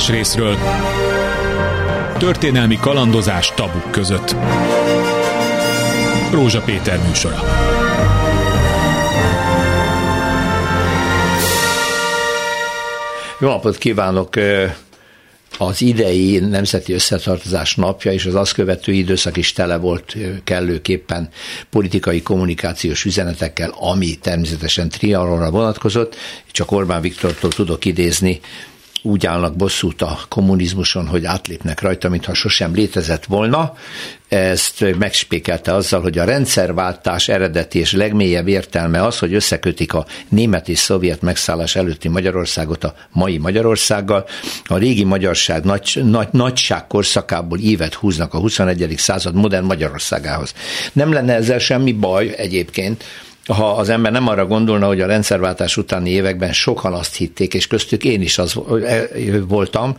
Másrészről történelmi kalandozás tabuk között. Rózsa Péter műsora. Jó napot kívánok! Az idei Nemzeti Összetartozás napja és az azt követő időszak is tele volt kellőképpen politikai kommunikációs üzenetekkel, ami természetesen Trianonra vonatkozott. Csak Orbán Viktortól tudok idézni: úgy állnak bosszút a kommunizmuson, hogy átlépnek rajta, mintha sosem létezett volna. Ezt megspékelte azzal, hogy a rendszerváltás eredeti és legmélyebb értelme az, hogy összekötik a német és szovjet megszállás előtti Magyarországot a mai Magyarországgal. A régi magyarság nagyság korszakából ívet húznak a 21. század modern Magyarországához. Nem lenne ezzel semmi baj egyébként, ha az ember nem arra gondolna, hogy a rendszerváltás utáni években sokan azt hitték, és köztük én is az voltam,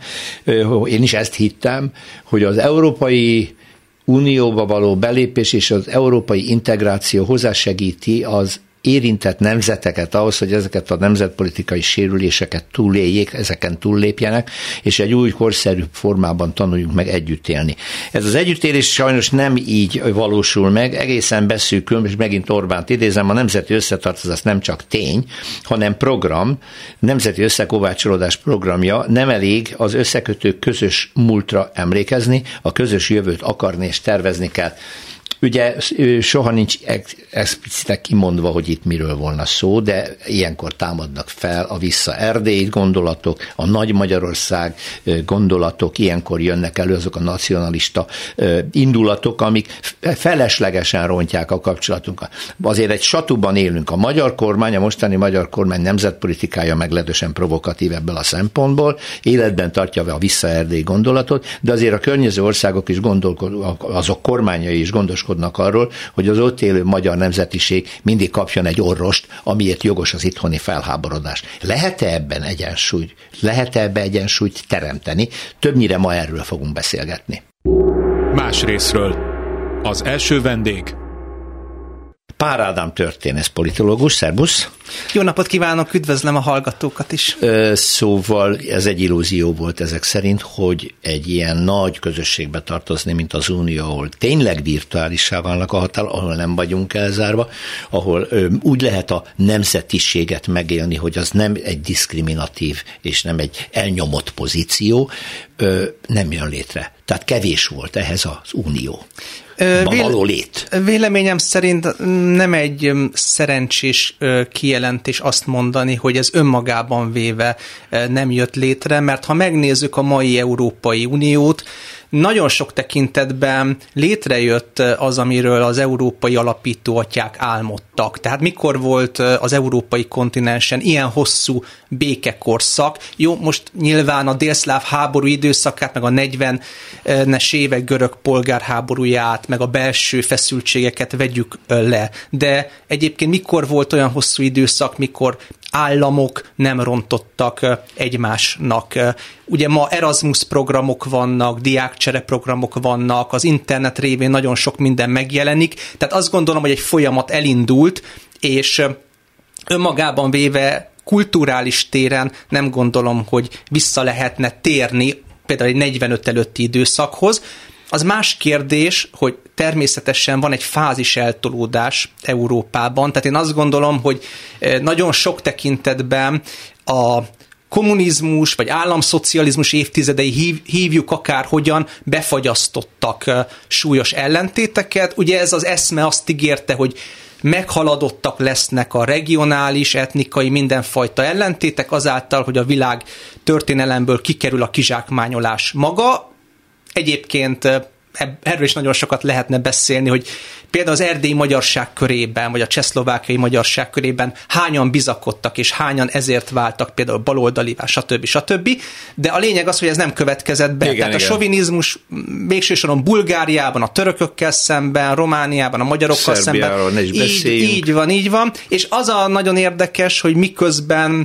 én is ezt hittem, hogy az Európai Unióba való belépés és az európai integráció hozzásegíti az érintett nemzeteket ahhoz, hogy ezeket a nemzetpolitikai sérüléseket túléljék, ezeken túllépjenek, és egy új korszerű formában tanuljunk meg együtt élni. Ez az együttélés sajnos nem így valósul meg, egészen beszűkül, és megint Orbánt idézem, a nemzeti összetartozás nem csak tény, hanem program, nemzeti összekovácsolódás programja. Nem elég az összekötők közös múltra emlékezni, a közös jövőt akarni és tervezni kell. Ugye soha nincs explicite kimondva, hogy itt miről volna szó, de ilyenkor támadnak fel a vissza Erdély gondolatok, a Nagy Magyarország gondolatok, ilyenkor jönnek elő azok a nacionalista indulatok, amik feleslegesen rontják a kapcsolatunkat. Azért egy satuban élünk. A magyar kormány, a mostani magyar kormány nemzetpolitikája meglehetősen provokatív ebből a szempontból, életben tartja a vissza Erdély gondolatot, de azért a környező országok is azok kormányai is gondoskodnak arról, hogy az ott élő magyar nemzetiség mindig kapjon egy orvost, amiért jogos az itthoni felháborodás. Lehet-e ebben egyensúly? Lehet-e ebben egyensúlyt teremteni? Többnyire ma erről fogunk beszélgetni. Másrészről az első vendég Pár Ádám történész, politológus, szerbusz! Jó napot kívánok, üdvözlöm a hallgatókat is! Szóval ez egy illúzió volt ezek szerint, hogy egy ilyen nagy közösségbe tartozni, mint az Unió, ahol tényleg virtuálissá válnak a határok, ahol nem vagyunk elzárva, ahol úgy lehet a nemzetiséget megélni, hogy az nem egy diszkriminatív és nem egy elnyomott pozíció, nem jön létre. Tehát kevés volt ehhez az Unió. Való lét. Véleményem szerint nem egy szerencsés kijelentés azt mondani, hogy ez önmagában véve nem jött létre, mert ha megnézzük a mai Európai Uniót, nagyon sok tekintetben létrejött az, amiről az európai alapítóatyák álmodtak. Tehát mikor volt az európai kontinensen ilyen hosszú békekorszak? Jó, most nyilván a délszláv háború időszakát, meg a 40-es évek görög polgárháborúját, meg a belső feszültségeket vegyük le. De egyébként mikor volt olyan hosszú időszak, mikor államok nem rontottak egymásnak? Ugye ma Erasmus programok vannak, diákcsere programok vannak, az internet révén nagyon sok minden megjelenik, tehát azt gondolom, hogy egy folyamat elindult, és önmagában véve kulturális téren nem gondolom, hogy vissza lehetne térni például egy 45 előtti időszakhoz. Az más kérdés, hogy természetesen van egy fázis eltolódás Európában, tehát én azt gondolom, hogy nagyon sok tekintetben a kommunizmus vagy államszocializmus évtizedei, hívjuk akárhogyan, befagyasztottak súlyos ellentéteket. Ugye ez az eszme azt ígérte, hogy meghaladottak lesznek a regionális, etnikai, mindenfajta ellentétek azáltal, hogy a világ történelemből kikerül a kizsákmányolás maga. Egyébként erről is nagyon sokat lehetne beszélni, hogy például az erdélyi magyarság körében, vagy a csehszlovákiai magyarság körében hányan bizakodtak, és hányan ezért váltak például baloldalivá, stb. De a lényeg az, hogy ez nem következett be. Tehát a sovinizmus végső soron Bulgáriában, a törökökkel szemben, Romániában, a magyarokkal szemben. Így van. És az a nagyon érdekes, hogy miközben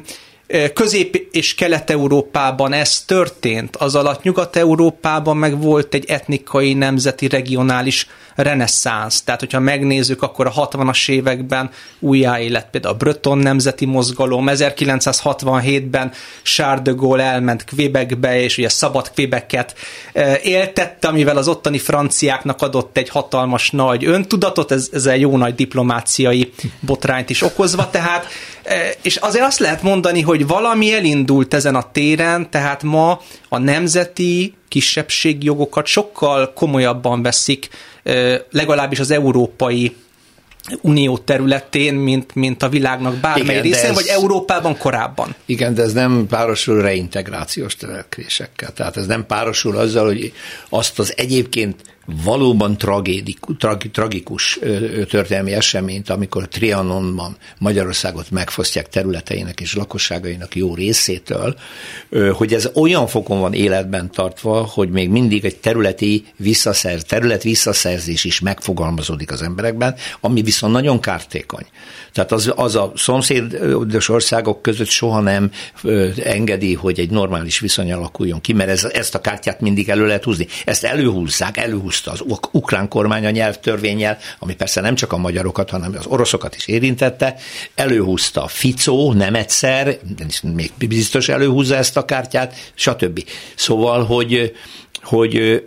Közép- és Kelet-Európában ez történt, az alatt Nyugat-Európában meg volt egy etnikai, nemzeti, regionális reneszánsz. Tehát, hogyha megnézzük, akkor a 60-as években újjáélet például a breton nemzeti mozgalom, 1967-ben Charles de Gaulle elment Quebecbe, és ugye szabad Quebecet éltette, amivel az ottani franciáknak adott egy hatalmas nagy öntudatot, ezzel jó nagy diplomáciai botrányt is okozva, tehát, és azért azt lehet mondani, hogy valami elindult ezen a téren, tehát ma a nemzeti kisebbségjogokat sokkal komolyabban veszik, legalábbis az Európai Unió területén, mint a világnak bármely részén, vagy Európában korábban. Igen, de ez nem párosul reintegrációs törekvésekkel. Tehát ez nem párosul azzal, hogy azt az egyébként valóban tragikus történelmi eseményt, amikor Trianonban Magyarországot megfosztják területeinek és lakosságainak jó részétől, hogy ez olyan fokon van életben tartva, hogy még mindig egy terület visszaszerzés is megfogalmazódik az emberekben, ami viszont nagyon kártékony. Tehát az a szomszédos országok között soha nem engedi, hogy egy normális viszony alakuljon ki, mert ezt a kártyát mindig elő lehet húzni. Ezt előhúzta az ukrán kormány a nyelvtörvénnyel, ami persze nem csak a magyarokat, hanem az oroszokat is érintette, előhúzta Fico nem egyszer, még biztos előhúzza ezt a kártyát, stb. Szóval, hogy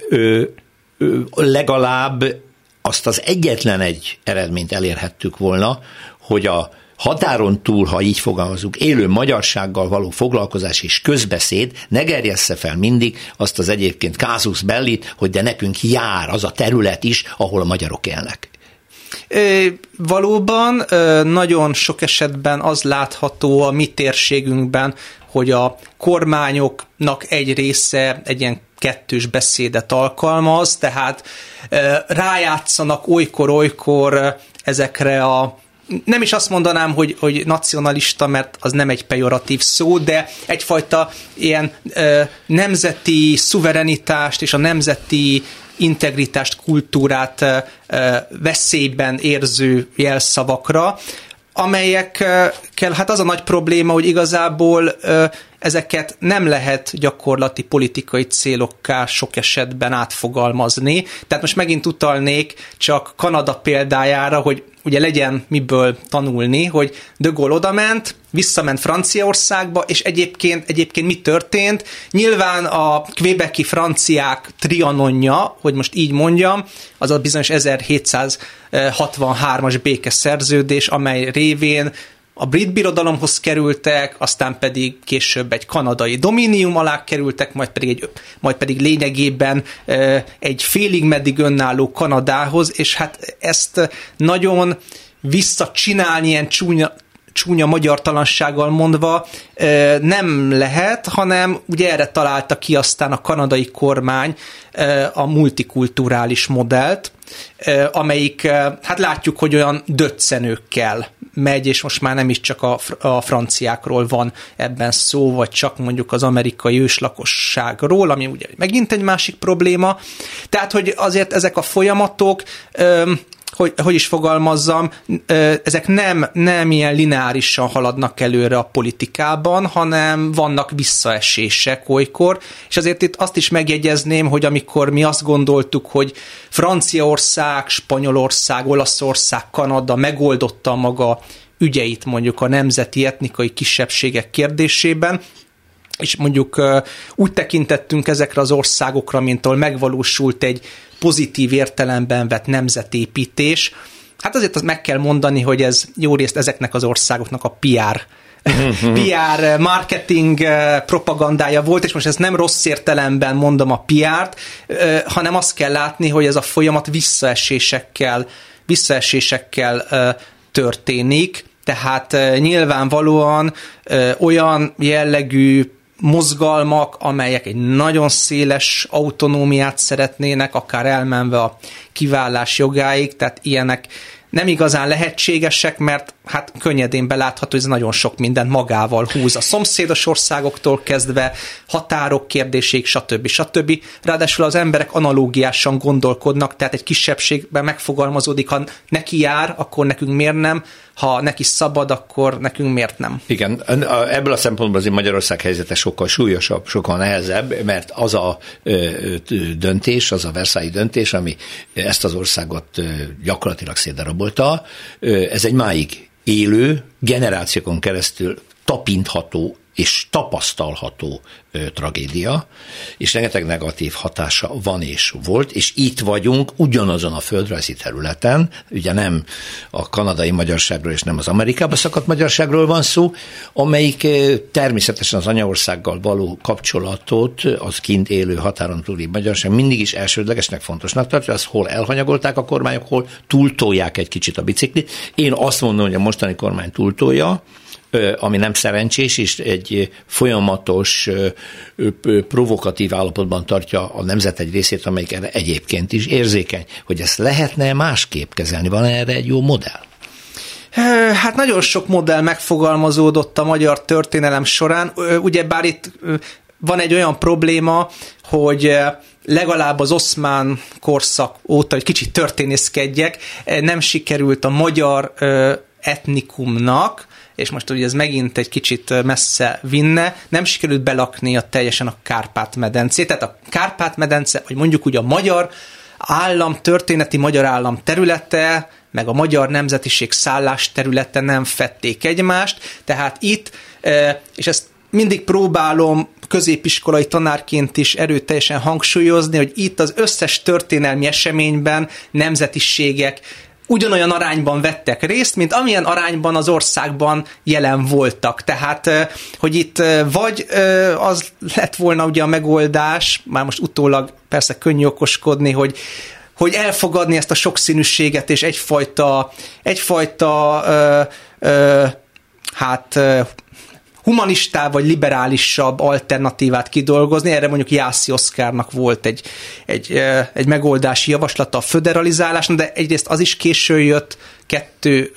legalább azt az egyetlen egy eredményt elérhettük volna, hogy a határon túl, ha így fogalmazunk, élő magyarsággal való foglalkozás és közbeszéd ne gerjessze fel mindig azt az egyébként casus bellit, hogy de nekünk jár az a terület is, ahol a magyarok élnek. Valóban nagyon sok esetben az látható a mi térségünkben, hogy a kormányoknak egy része egy ilyen kettős beszédet alkalmaz, tehát rájátszanak olykor ezekre nem is azt mondanám, hogy nacionalista, mert az nem egy pejoratív szó, de egyfajta ilyen nemzeti szuverenitást és a nemzeti integritást, kultúrát veszélyben érző jelszavakra, amelyekkel hát az a nagy probléma, hogy igazából ezeket nem lehet gyakorlati politikai célokká sok esetben átfogalmazni. Tehát most megint utalnék csak Kanada példájára, hogy ugye legyen miből tanulni, hogy de Gaulle odament, visszament Franciaországba, és egyébként mi történt? Nyilván a québeci franciák trianonja, hogy most így mondjam, az a bizonyos 1763-as békeszerződés, amely révén a brit birodalomhoz kerültek, aztán pedig később egy kanadai domínium alá kerültek, majd pedig lényegében egy félig-meddig önálló Kanadához, és hát ezt nagyon visszacsinálni ilyen csúnya magyartalansággal mondva nem lehet, hanem ugye erre találta ki aztán a kanadai kormány a multikulturális modellt, amelyik, hát látjuk, hogy olyan döccenőkkel megy, és most már nem is csak a franciákról van ebben szó, vagy csak mondjuk az amerikai őslakosságról, ami ugye megint egy másik probléma. Tehát, hogy azért ezek a folyamatok, hogy is fogalmazzam, ezek nem ilyen lineárisan haladnak előre a politikában, hanem vannak visszaesések olykor, és azért itt azt is megjegyezném, hogy amikor mi azt gondoltuk, hogy Franciaország, Spanyolország, Olaszország, Kanada megoldotta maga ügyeit mondjuk a nemzeti etnikai kisebbségek kérdésében, és mondjuk úgy tekintettünk ezekre az országokra, mint ahol megvalósult egy pozitív értelemben vett nemzetépítés. Hát azért azt meg kell mondani, hogy ez jó részt ezeknek az országoknak a PR marketing propagandája volt, és most ezt nem rossz értelemben mondom a PR-t, hanem azt kell látni, hogy ez a folyamat visszaesésekkel történik, tehát nyilvánvalóan olyan jellegű mozgalmak, amelyek egy nagyon széles autonómiát szeretnének, akár elmenve a kivállás jogáig, tehát ilyenek nem igazán lehetségesek, mert hát könnyedén belátható, hogy ez nagyon sok mindent magával húz. A szomszédos országoktól kezdve, határok kérdéséig, stb. Ráadásul az emberek analógiásan gondolkodnak, tehát egy kisebbségben megfogalmazódik, ha neki jár, akkor nekünk miért nem, ha neki szabad, akkor nekünk miért nem. Igen, ebből a szempontból azért Magyarország helyzete sokkal súlyosabb, sokkal nehezebb, mert az a döntés, az a Versailles döntés, ami ezt az országot gyakorlatilag szétdarabolta, ez egy máig élő, generációkon keresztül tapintható és tapasztalható tragédia, és rengeteg negatív hatása van és volt, és itt vagyunk ugyanazon a földrajzi területen, ugye nem a kanadai magyarságról és nem az Amerikába szakadt magyarságról van szó, amelyik természetesen az anyaországgal való kapcsolatot, az kint élő határon túli magyarság mindig is elsődlegesnek fontosnak tartja, azt hol elhanyagolták a kormányok, hol túltolják egy kicsit a biciklit. Én azt mondom, hogy a mostani kormány túltolja, ami nem szerencsés, és egy folyamatos, provokatív állapotban tartja a nemzet egy részét, amelyik erre egyébként is érzékeny, hogy ezt lehetne másképp kezelni. Van erre egy jó modell? Hát nagyon sok modell megfogalmazódott a magyar történelem során. Ugyebár itt van egy olyan probléma, hogy legalább az oszmán korszak óta, egy kicsit történészkedjek, nem sikerült a magyar etnikumnak, és most ugye ez megint egy kicsit messze vinne, nem sikerült belaknia teljesen a Kárpát-medencét. Tehát a Kárpát-medence, vagy mondjuk úgy a magyar állam, történeti magyar állam területe, meg a magyar nemzetiség szállás területe nem fedték egymást. Tehát itt, és ezt mindig próbálom középiskolai tanárként is erőteljesen hangsúlyozni, hogy itt az összes történelmi eseményben nemzetiségek ugyanolyan arányban vettek részt, mint amilyen arányban az országban jelen voltak. Tehát, hogy itt vagy az lett volna ugye a megoldás, már most utólag persze könnyű okoskodni, hogy elfogadni ezt a sokszínűséget, és egyfajta humanistább vagy liberálisabb alternatívát kidolgozni. Erre mondjuk Jászi Oszkárnak volt egy megoldási javaslata, a föderalizálás, de egyrészt az is későn jött, kettő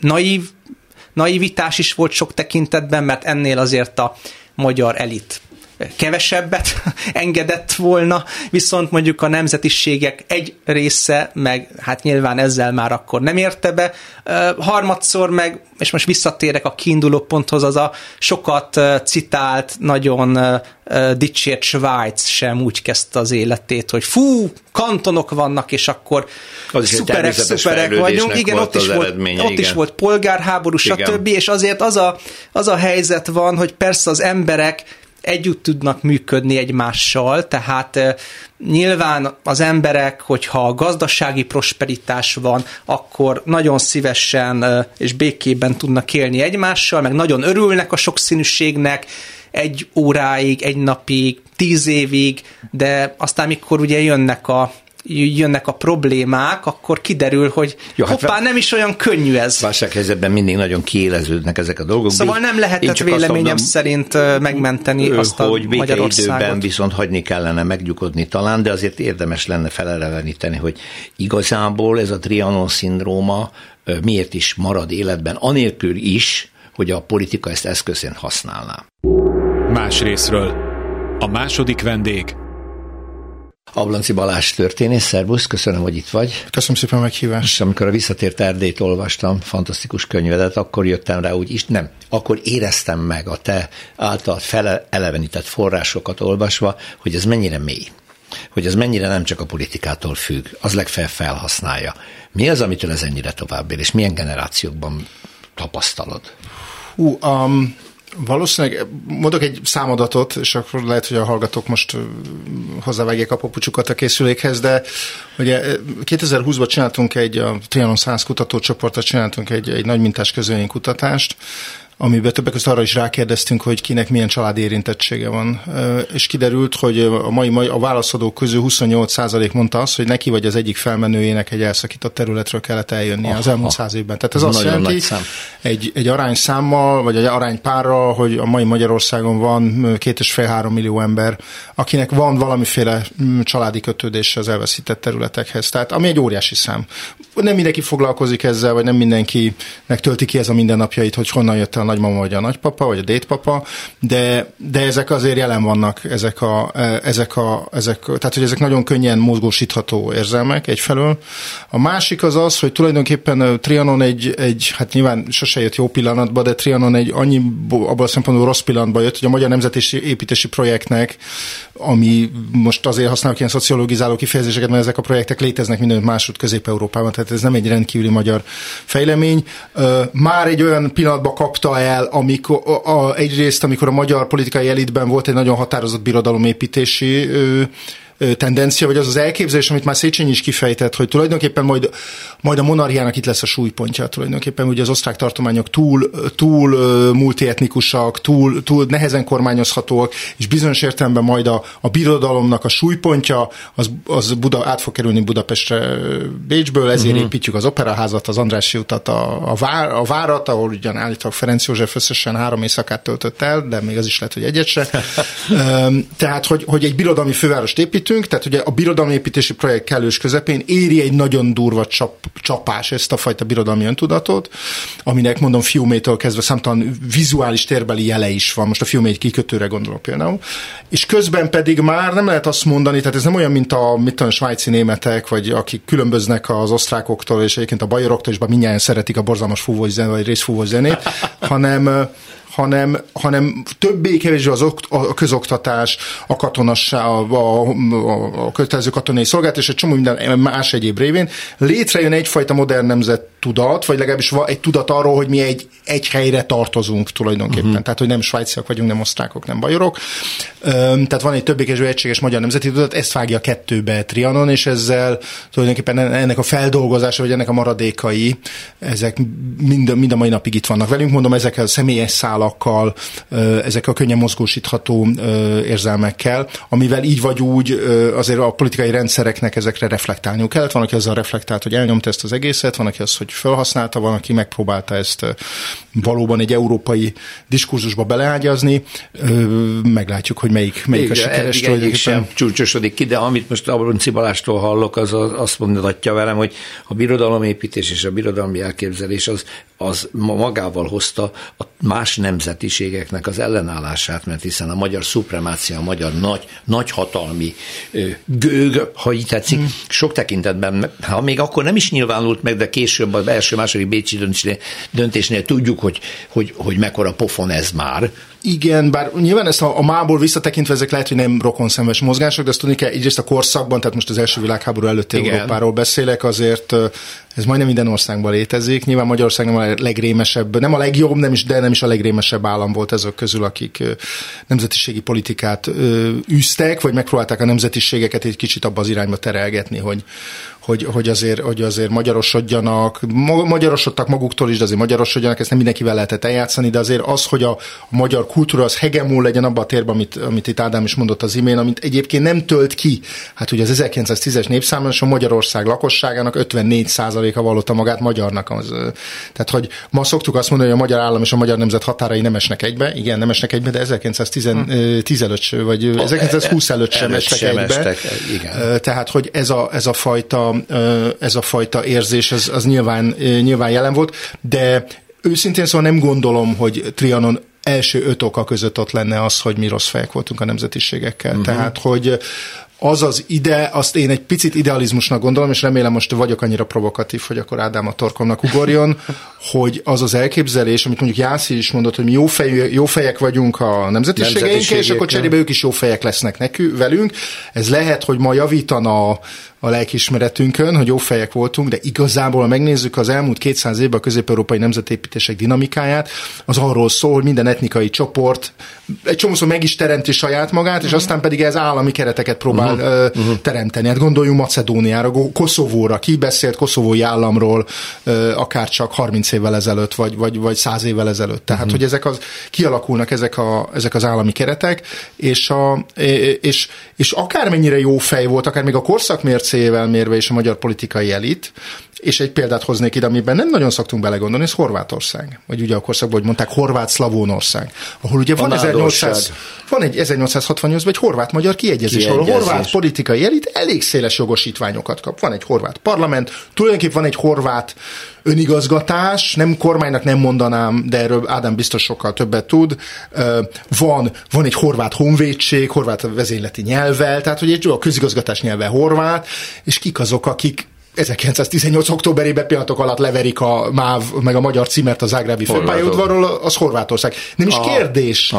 naivitás is volt sok tekintetben, mert ennél azért a magyar elit kevesebbet engedett volna, viszont mondjuk a nemzetiségek egy része, meg hát nyilván ezzel már akkor nem érte be. Harmadszor meg, és most visszatérek a kiinduló ponthoz, az a sokat citált, nagyon dicsért Svájc sem úgy kezdte az életét, hogy kantonok vannak, és akkor szuperek vagyunk. Igen, ott is volt polgárháború, stb. És azért az a helyzet van, hogy persze az emberek együtt tudnak működni egymással, tehát nyilván az emberek, hogyha gazdasági prosperitás van, akkor nagyon szívesen és békében tudnak élni egymással, meg nagyon örülnek a sokszínűségnek, 1 óráig, 1 napig, 10 évig, de aztán mikor ugye jönnek a problémák, akkor kiderül, hogy nem is olyan könnyű ez. Válsághelyzetben mindig nagyon kiéleződnek ezek a dolgok. Szóval nem lehetett véleményem szerint megmenteni azt a Magyarországot. Hogy békeidőben viszont hagyni kellene megnyugodni talán, de azért érdemes lenne feleleveníteni, hogy igazából ez a Trianon-szindróma miért is marad életben, anélkül is, hogy a politika ezt eszközén használná. Más részről. A második vendég. Ablanci Balázs történész, szervusz, köszönöm, hogy itt vagy. Köszönöm szépen a meghívást. És amikor a Visszatért Erdélyt olvastam, fantasztikus könyvedet, akkor jöttem rá akkor éreztem meg a te által felelevenített forrásokat olvasva, hogy ez mennyire mély, hogy ez mennyire nem csak a politikától függ, az legfeljebb felhasználja. Mi az, amitől ez ennyire tovább ér, és milyen generációkban tapasztalod? Valószínűleg mondok egy számadatot, és akkor lehet, hogy a hallgatók most hozzávágják a papucsukat a készülékhez, de ugye 2020-ban csináltunk a Trianon 100 kutatócsoporttal csináltunk egy nagy mintás közvéleménykutatást, amiben többek között arra is rákérdeztünk, hogy kinek milyen családi érintettsége van. És kiderült, hogy a válaszadók közül 28% mondta azt, hogy neki vagy az egyik felmenőjének egy elszakított területről kellett eljönnie az elmúlt 100 évben. Tehát ez azt jelenti, egy arányszámmal, vagy egy aránypárral, hogy a mai Magyarországon van 2,5-3 millió ember, akinek van valamiféle családi kötődése az elveszített területekhez. Tehát ami egy óriási szám. Nem mindenki foglalkozik ezzel, vagy nem mindenkinek tölti ki ez a mindennapjait, hogy honnan jött el a nagymama, vagy a nagypapa, vagy a dédpapa, de ezek azért jelen vannak, tehát hogy ezek nagyon könnyen mozgósítható érzelmek egyfelől. A másik az, hogy tulajdonképpen Trianon hát nyilván sose jött jó pillanatba, de Trianon abban a szempontból rossz pillanatba jött, hogy a Magyar Nemzeti Építési Projektnek, ami most azért használok ilyen szociológizáló kifejezéseket, mert ezek a projektek léteznek mindenütt másút Közép-Európában, tehát ez nem egy rendkívüli magyar fejlemény. Már egy olyan pillanatban kapta el, amikor a magyar politikai elitben volt egy nagyon határozott birodalomépítési tendencia, vagy az az elképzelés, amit már Széchenyi is kifejtett, hogy tulajdonképpen majd a monarchiának itt lesz a súlypontja. Tulajdonképpen ugye az osztrák tartományok túl multietnikusak, túl nehezen kormányozhatóak, és bizonyos értelemben majd a birodalomnak a súlypontja az át fog kerülni Budapestre Bécsből, ezért építjük az Operaházat, az Andrássy utat, a várat, ahol ugyan állítólag Ferenc József összesen 3 éjszakát töltött el, de még az is lehet, hogy egyet se. Tehát, hogy egy birodalmi fővárost építünk, tehát ugye a birodalomépítési projekt kellős közepén éri egy nagyon durva csapás ezt a fajta birodalmi öntudatot, aminek mondom Fiumétől kezdve számtalan vizuális térbeli jele is van, most a Fiumé egy kikötőre gondolok például, és közben pedig már nem lehet azt mondani, tehát ez nem olyan, mint a svájci németek, vagy akik különböznek az osztrákoktól, és egyébként a bajoroktól, és bár mindjárt szeretik a borzalmas fúvós zenét, vagy részfúvós zenét, hanem többé-kevésbé a közoktatás, a katonasság, a kötelező katonai szolgálat, és egy csomó minden más egyéb révén létrejön egyfajta modern nemzettudat, vagy legalábbis egy tudat arról, hogy mi egy helyre tartozunk tulajdonképpen. Tehát, hogy nem svájciak vagyunk, nem osztrákok, nem bajorok. Tehát van egy többé-kevésbé egységes magyar nemzeti tudat, ezt vágja kettőbe Trianon, és ezzel tulajdonképpen ennek a feldolgozása, vagy ennek a maradékai, ezek mind a mai napig itt vannak velünk. Mondom, ezekkel a személyes szálakkal, ezekkel a könnyen mozgósítható érzelmekkel, amivel így vagy úgy azért a politikai rendszereknek ezekre reflektálniuk kellett. Van, aki azzal reflektált, hogy elnyomta ezt az egészet, van, aki azt, hogy felhasználta, van, aki megpróbálta ezt valóban egy európai diskurzusba beleágyazni. Meglátjuk, hogy melyik a sikeres tulajdonképpen. Csúcsosodik ki, de amit most Abronczy Balástól hallok, az azt mondatja velem, hogy a birodalomépítés és a birodalmi elképzelés az magával hozta a más nemzetiségeknek az ellenállását, mert hiszen a magyar szupremácia, a magyar nagy hatalmi gőg, ha így tetszik, sok tekintetben, ha még akkor nem is nyilvánult meg, de később az első-második bécsi döntésnél tudjuk, hogy mekkora pofon ez már. Igen, bár nyilván ezt a mából visszatekintve ezek lehet, hogy nem rokonszenves mozgások, de azt tudni kell, egyrészt a korszakban, tehát most az első világháború előtti Európáról beszélek, azért ez majdnem minden országban létezik. Nyilván Magyarország nem a legrémesebb, nem a legjobb, de nem is a legrémesebb állam volt ezek közül, akik nemzetiségi politikát űztek, vagy megpróbálták a nemzetiségeket egy kicsit abba az irányba terelgetni, hogy azért magyarosodtak maguktól is, de azért magyarosodjanak, ezt nem mindenkivel lehetett eljátszani, de azért az, hogy a magyar kultúra az hegemon legyen abban a térben, amit itt Ádám is mondott az imént, amit egyébként nem tölt ki. Hát ugye az 1910-es népszámlálás a Magyarország lakosságának 54%-a vallotta magát magyarnak. Tehát, hogy ma szoktuk azt mondani, hogy a magyar állam és a magyar nemzet határai nem esnek egybe. Igen, nem esnek egybe, de 1910 előtt, vagy 1920 előtt sem estek egybe. Tehát, hogy ez a fajta érzés, az nyilván jelen volt, de őszintén szóval nem gondolom, hogy Trianon első 5 oka között ott lenne az, hogy mi rossz fejek voltunk a nemzetiségekkel. Tehát, hogy azt én egy picit idealizmusnak gondolom, és remélem most vagyok annyira provokatív, hogy akkor Ádám a torkomnak ugorjon, hogy az az elképzelés, amit mondjuk Jászi is mondott, hogy mi jó fejek vagyunk a nemzetiségeinkkel, és akkor cserébe ők is jó fejek lesznek velünk. Ez lehet, hogy ma javítana a lelkiismeretünkön, hogy jó fejek voltunk, de igazából, ha megnézzük az elmúlt 200 évben a közép-európai nemzetépítések dinamikáját, az arról szól, hogy minden etnikai csoport egy csomószor meg is teremti saját magát, és aztán pedig ez állami kereteket próbál teremteni. Hát gondoljunk Macedóniára, Koszovóra, ki beszélt koszovói államról akár csak 30 évvel ezelőtt, vagy 100 évvel ezelőtt. Tehát, hogy kialakulnak ezek az állami keretek, és akármennyire jó fej volt, akár még a korszak mércéjével mérve is a magyar politikai elit, és egy példát hoznék ide, amiben nem nagyon szoktunk belegondolni, ez Horvátország. Vagy ugye a korszakban, hogy mondták, Horvát-Szlavónország. Ahol ugye van egy 1868-ban egy horvát-magyar kiegyezés, ahol a horvát politikai elit elég széles jogosítványokat kap. Van egy horvát parlament, tulajdonképpen van egy horvát önigazgatás, nem kormánynak nem mondanám, de erről Ádám biztos sokkal többet tud. Van egy horvát honvédség, horvát vezényleti nyelvvel, tehát hogy a közigazgatás nyelve horvát, és kik azok, akik 1918. októberében pillanatok alatt leverik a MÁV meg a magyar címert a zágrábi főpályaudvarról, az Horvátország. Nem is kérdés,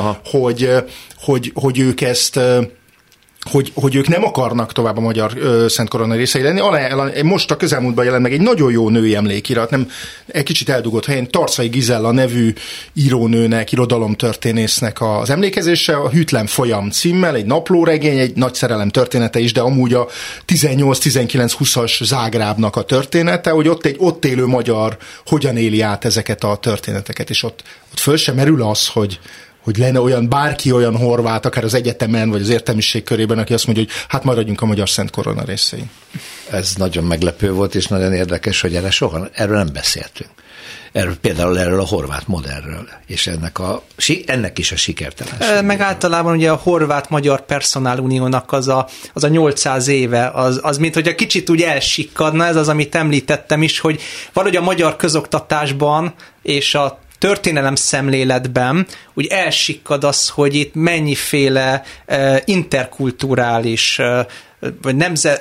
hogy ők ezt... Hogy ők nem akarnak tovább a magyar Szent Korona részei lenni. Most a közelmúltban jelent meg egy nagyon jó női emlékirat, nem egy kicsit eldugott helyen, Tarczai Gizella nevű írónőnek, irodalomtörténésznek az emlékezése, a Hűtlen folyam címmel, egy naplóregény, egy nagy szerelem története is, de amúgy a 18-19-20-as Zágrábnak a története, hogy ott élő magyar hogyan éli át ezeket a történeteket, és ott föl sem merül az, hogy lenne olyan, bárki olyan horvát, akár az egyetemen, vagy az értelmiség körében, aki azt mondja, hogy hát maradjunk a magyar Szent Korona részein. Ez nagyon meglepő volt, és nagyon érdekes, hogy erről nem beszéltünk. Például erről a horvát modellről, és ennek is a sikertelenség. Meg általában ugye a horvát-magyar personáluniónak az a 800 éve, az mint hogy a kicsit úgy elsikkadna, ez az, amit említettem is, hogy valahogy a magyar közoktatásban és a történelem szemléletben úgy elsikkad az, hogy itt mennyiféle interkulturális vagy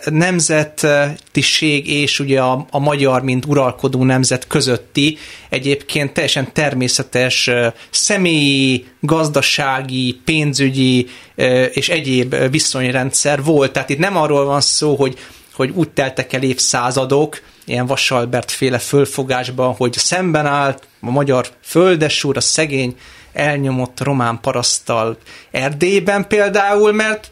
nemzetiség és ugye a magyar, mint uralkodó nemzet közötti egyébként teljesen természetes személyi, gazdasági, pénzügyi és egyéb viszonyrendszer volt. Tehát itt nem arról van szó, hogy úgy teltek el évszázadok, ilyen Vassalbert féle fölfogásban, hogy szemben állt a magyar földesúr, a szegény elnyomott román paraszttal Erdélyben például, mert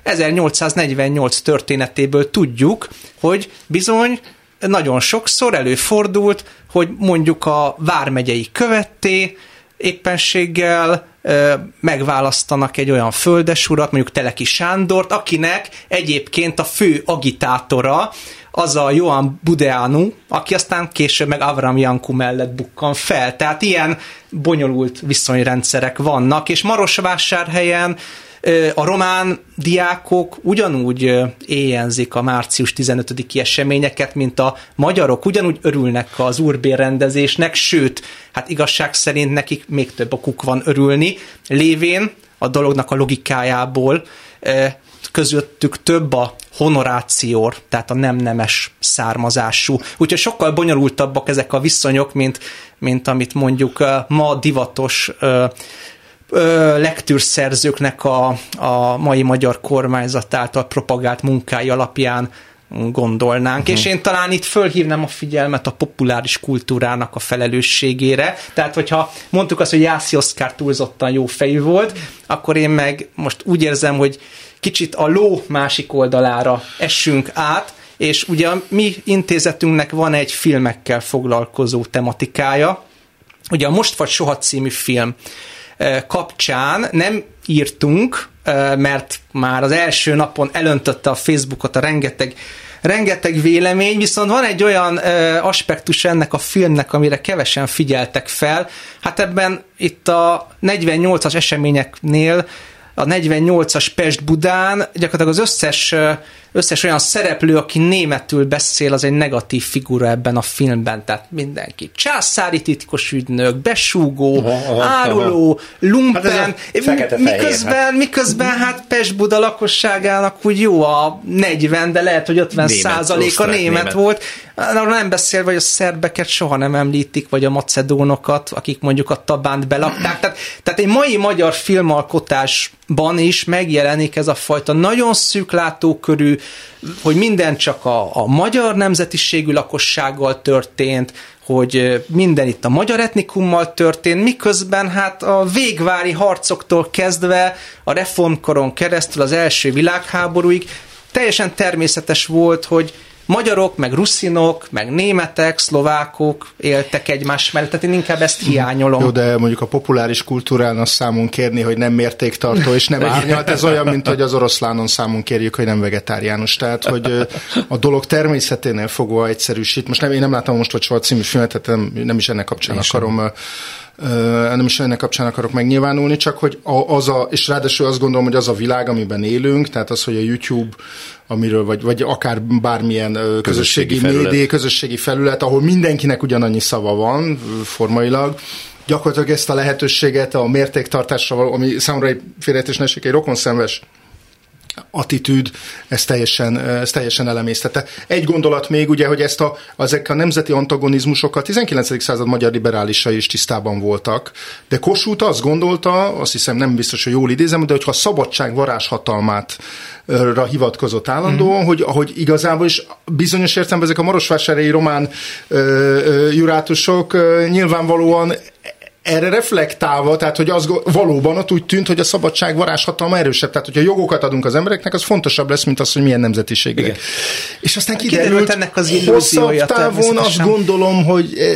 1848 történetéből tudjuk, hogy bizony nagyon sokszor előfordult, hogy mondjuk a vármegyei követté éppenséggel megválasztanak egy olyan földesurat, mondjuk Teleki Sándort, akinek egyébként a fő agitátora az a Ioan Budeanu, aki aztán később meg Avram Janku mellett bukkan fel. Tehát ilyen bonyolult viszonyrendszerek vannak, és Marosvásárhelyen a román diákok ugyanúgy éjjenzik a március 15-i eseményeket, mint a magyarok, ugyanúgy örülnek az úrbérrendezésnek, sőt, hát igazság szerint nekik még több okuk van örülni, lévén a dolognak a logikájából közöttük több a honorációr, tehát a nem-nemes származású. Úgyhogy sokkal bonyolultabbak ezek a viszonyok, mint amit mondjuk ma divatos lektűrszerzőknek a mai magyar kormányzat által propagált munkái alapján gondolnánk. És én talán itt fölhívnám a figyelmet a populáris kultúrának a felelősségére. Tehát, hogyha mondtuk azt, hogy Jászi Oszkár túlzottan jó fejű volt, akkor én meg most úgy érzem, hogy kicsit a ló másik oldalára essünk át, és ugye a mi intézetünknek van egy filmekkel foglalkozó tematikája. Ugye a Most vagy soha című film kapcsán nem írtunk, mert már az első napon elöntötte a Facebookot a rengeteg vélemény, viszont van egy olyan aspektus ennek a filmnek, amire kevesen figyeltek fel. Hát ebben itt a 48-as eseményeknél a 48-as Pest-Budán gyakorlatilag az összes olyan szereplő, aki németül beszél, az egy negatív figura ebben a filmben. Tehát mindenki császári titkos ügynök, besúgó, áruló, lumpen, miközben hát Pest-Buda lakosságának úgy jó a 40, de lehet, hogy 50% a német volt. Arra nem beszélve, hogy a szerbeket soha nem említik, vagy a macedónokat, akik mondjuk a Tabánt belakták. Tehát egy mai magyar filmalkotásban is megjelenik ez a fajta nagyon szűk látókörű, hogy minden csak a magyar nemzetiségű lakossággal történt, hogy minden itt a magyar etnikummal történt, miközben hát a végvári harcoktól kezdve a reformkoron keresztül az első világháborúig teljesen természetes volt, hogy magyarok, meg ruszinok, meg németek, szlovákok éltek egymás mellett, tehát én inkább ezt hiányolom. Jó, de mondjuk a populáris kultúrán azt számon kérni, hogy nem mértéktartó és nem árnyalt, ez olyan, mint hogy az oroszlánon számon kérjük, hogy nem vegetáriánus. Tehát, hogy a dolog természeténél fogva egyszerűsít. Most én nem láttam Most vagy soha című filmet, tehát nem is ennek kapcsán akarok megnyilvánulni, csak hogy és ráadásul azt gondolom, hogy az a világ, amiben élünk, tehát az, hogy a YouTube, amiről, vagy akár bármilyen közösségi média, közösségi felület, ahol mindenkinek ugyanannyi szava van formailag, gyakorlatilag ezt a lehetőséget a mértéktartásra való, ami számomra egy félreértés ne esik, egy rokonszenves attitűd, ez teljesen elemésztette. Egy gondolat még, ugye, hogy ezek a nemzeti antagonizmusokkal 19. század magyar liberálisai is tisztában voltak, de Kossuth azt gondolta, azt hiszem nem biztos, hogy jól idézem, de hogyha a szabadság varázshatalmára hivatkozott állandóan, hogy igazából is bizonyos értelemben ezek a marosvásárhelyi román jurátusok nyilvánvalóan erre reflektálva, tehát hogy az valóban ott úgy tűnt, hogy a szabadság varázshatalma erősebb, tehát hogyha jogokat adunk az embereknek, az fontosabb lesz, mint az, hogy milyen nemzetiségek. És aztán kiderült ennek az illúziója. Távon azt gondolom,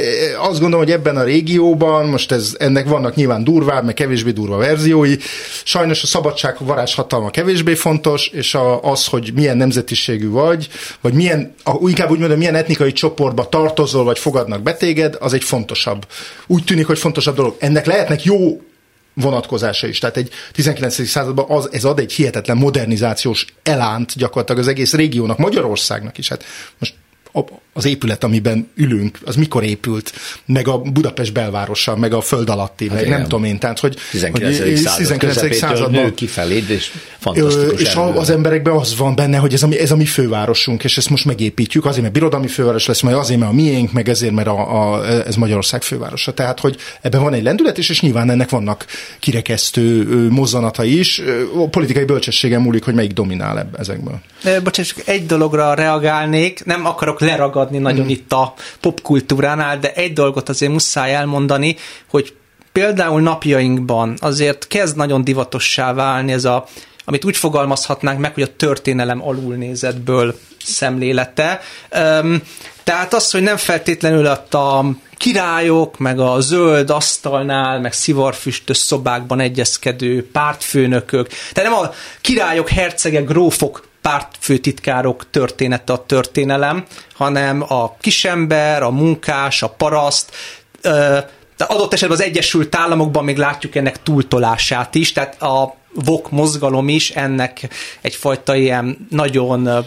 hogy ebben a régióban, most ennek vannak nyilván durvább, meg kevésbé durva verziói, sajnos a szabadság varázshatalma kevésbé fontos, és az, hogy milyen nemzetiségű vagy milyen, inkább úgy mondom, milyen etnikai csoportba tartozol, vagy fogadnak be téged, az egy fontosabb. Úgy tűnik, hogy fontosabb dolog. Ennek lehetnek jó vonatkozása is. Tehát egy 19. században ez ad egy hihetetlen modernizációs elánt gyakorlatilag az egész régiónak, Magyarországnak is. Hát most az épület, amiben ülünk, az mikor épült, meg a Budapest belvárosa, meg a föld alatti, meg nem tudom én, tehát, hogy 19. században nő kifelé, és fantasztikus. És az emberekben az van benne, hogy ez a mi fővárosunk, és ezt most megépítjük, azért, mert birodalmi főváros lesz, majd azért, mert a miénk, meg ezért, mert ez Magyarország fővárosa. Tehát, hogy ebben van egy lendület, és nyilván ennek vannak kirekesztő mozzanatai is. A politikai bölcsességen múlik, hogy melyik dominál ezekből. Bocsánat, csak egy dologra reagálnék, nem akarok leragadni nagyon itt a popkultúránál, de egy dolgot azért muszáj elmondani, hogy például napjainkban azért kezd nagyon divatossá válni ez amit úgy fogalmazhatnánk meg, hogy a történelem alulnézetből szemlélete. Tehát az, hogy nem feltétlenül a királyok, meg a zöld asztalnál, meg szivarfüstös szobákban egyezkedő pártfőnökök, tehát nem a királyok, hercegek, grófok, pártfőtitkárok története a történelem, hanem a kisember, a munkás, a paraszt, de adott esetben az Egyesült Államokban még látjuk ennek túltolását is, tehát a VOK mozgalom is ennek egyfajta ilyen nagyon,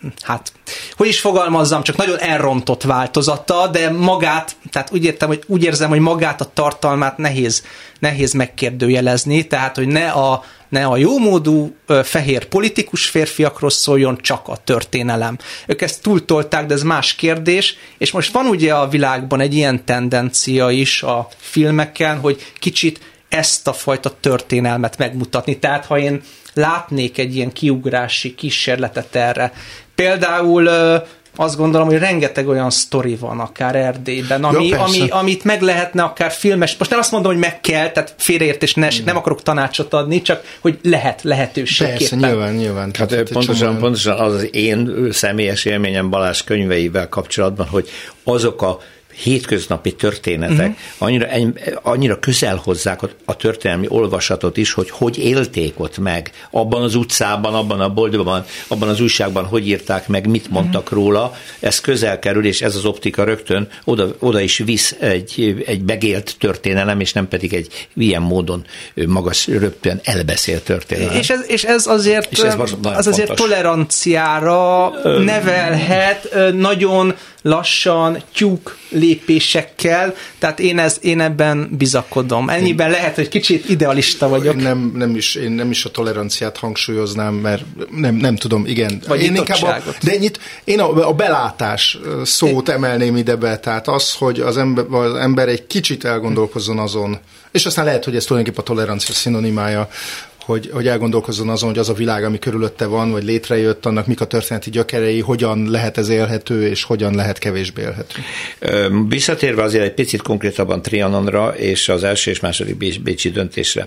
hogy is fogalmazzam, csak nagyon elrontott változata, de magát, tehát úgy érzem, hogy magát a tartalmát nehéz megkérdőjelezni, tehát hogy ne a jómódú fehér politikus férfiakról szóljon csak a történelem. Ők ezt túltolták, de ez más kérdés, és most van ugye a világban egy ilyen tendencia is a filmeken, hogy kicsit ezt a fajta történelmet megmutatni. Tehát ha én látnék egy ilyen kiugrási kísérletet erre, például azt gondolom, hogy rengeteg olyan sztori van, akár Erdélyben, amit meg lehetne akár filmes. Most nem azt mondom, hogy meg kell, tehát félreértés, nem akarok tanácsot adni, csak hogy lehetőségképpen. Persze, nyilván. Hát pontosan az én személyes élményem Balázs könyveivel kapcsolatban, hogy azok a hétköznapi történetek annyira közel hozzák a történelmi olvasatot is, hogy élték ott meg, abban az utcában, abban a boltban, abban az újságban, hogy írták meg, mit mondtak róla, ez közel kerül, és ez az optika rögtön oda is visz egy megélt történelem, és nem pedig egy ilyen módon magas, rögtön elbeszélt történelem. És ez azért toleranciára nevelhet, nagyon lassan, tyúk lépésekkel, tehát én ebben bizakodom. Ennyiben lehet, hogy kicsit idealista vagyok. Én nem is a toleranciát hangsúlyoznám, mert nem tudom, igen. Vagy én inkább én a belátás szót emelném ide be, tehát az, hogy az ember egy kicsit elgondolkozzon azon, és aztán lehet, hogy ez tulajdonképpen a tolerancia szinonimája, hogy elgondolkozzon azon, hogy az a világ, ami körülötte van, vagy létrejött, annak mik a történeti gyökerei, hogyan lehet ez élhető, és hogyan lehet kevésbé élhető. Visszatérve azért egy picit konkrétabban Trianonra, és az első és második bécsi döntésre.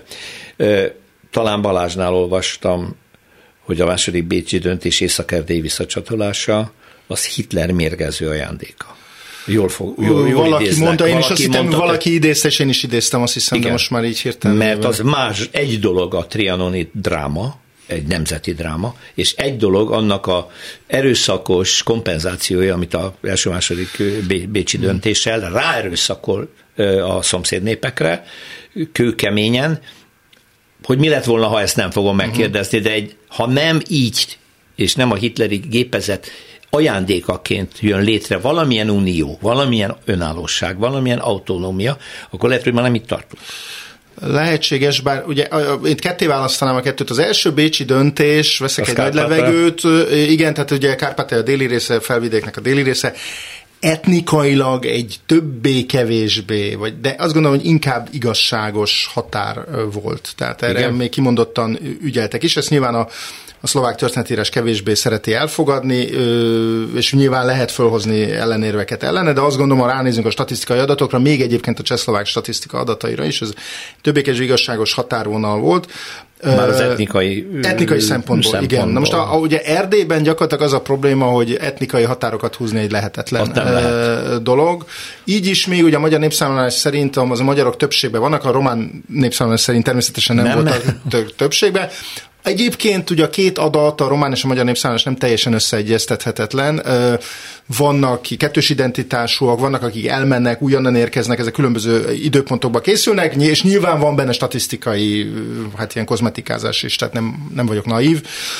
Talán Balázsnál olvastam, hogy a második bécsi döntés észak-erdélyi visszacsatolása az Hitler mérgező ajándéka. Jól valaki idézlek. Mondta, én is azt hittem, valaki idézte, és én is idéztem, azt hiszem, igen, de most már így hirtelen. Mert az más, egy dolog a trianoni dráma, egy nemzeti dráma, és egy dolog annak a erőszakos kompenzációja, amit az első-második bécsi döntéssel ráerőszakol a szomszéd népekre, kőkeményen, hogy mi lett volna, ha ezt nem fogom megkérdezni, de ha nem így, és nem a hitleri gépezet ajándékaként jön létre valamilyen unió, valamilyen önállóság, valamilyen autonómia, akkor lehet, hogy már nem itt tartunk. Lehetséges, bár ugye én ketté választanám a kettőt. Az első bécsi döntés, veszek egy nagy levegőt, igen, tehát ugye Kárpátalja a déli része, Felvidéknek a déli része, etnikailag egy többé-kevésbé, de azt gondolom, hogy inkább igazságos határ volt. Tehát erre igen, még kimondottan ügyeltek is. Ezt nyilván a szlovák történetírás kevésbé szereti elfogadni, és nyilván lehet fölhozni ellenérveket ellene, de azt gondolom, ha ránézünk a statisztikai adatokra, még egyébként a csehszlovák statisztika adataira is, ez többé-kevésbé igazságos határvonal volt. Már az etnikai szempontból, igen. Na most ugye Erdélyben gyakorlatilag az a probléma, hogy etnikai határokat húzni egy lehetetlen dolog. Így is még ugye a magyar népszámlálás szerint az a magyarok többségben vannak, a román népszámlálás szerint természetesen nem volt többségben. Egyébként ugye a két adat, a román és a magyar népszámlálás nem teljesen összeegyeztethetetlen. Vannak kettős identitásúak, vannak, akik elmennek, újonnan érkeznek, ezek különböző időpontokban készülnek, és nyilván van benne statisztikai, ilyen kozmetikázás is, tehát nem vagyok naív.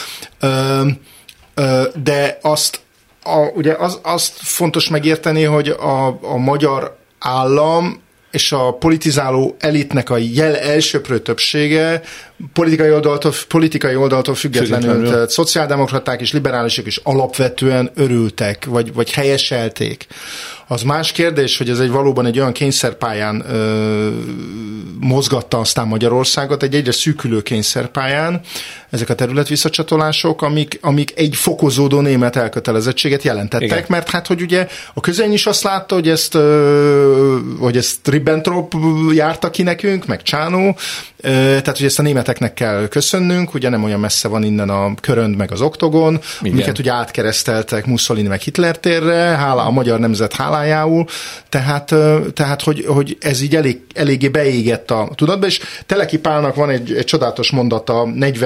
De ugye azt fontos megérteni, hogy a magyar állam és a politizáló elitnek a elsöprő többsége politikai oldaltól függetlenül, tehát szociáldemokraták és liberálisok is alapvetően örültek, vagy helyeselték. Az más kérdés, hogy ez valóban egy olyan kényszerpályán mozgatta aztán Magyarországot, egy egyre szűkülő kényszerpályán, ezek a területvisszacsatolások, amik egy fokozódó német elkötelezettséget jelentettek, igen, mert hogy ugye a közöny is azt látta, hogy ezt Ribbentrop járta ki nekünk, meg Csánó, tehát hogy ezt a németeknek kell köszönnünk, ugye nem olyan messze van innen a Körönd meg az Oktogon, amiket ugye átkereszteltek Mussolini meg Hitler térre, a magyar nemzet hálájául, tehát hogy ez így eléggé beégett a tudatba, és Teleki Pálnak van egy csodálatos mondata,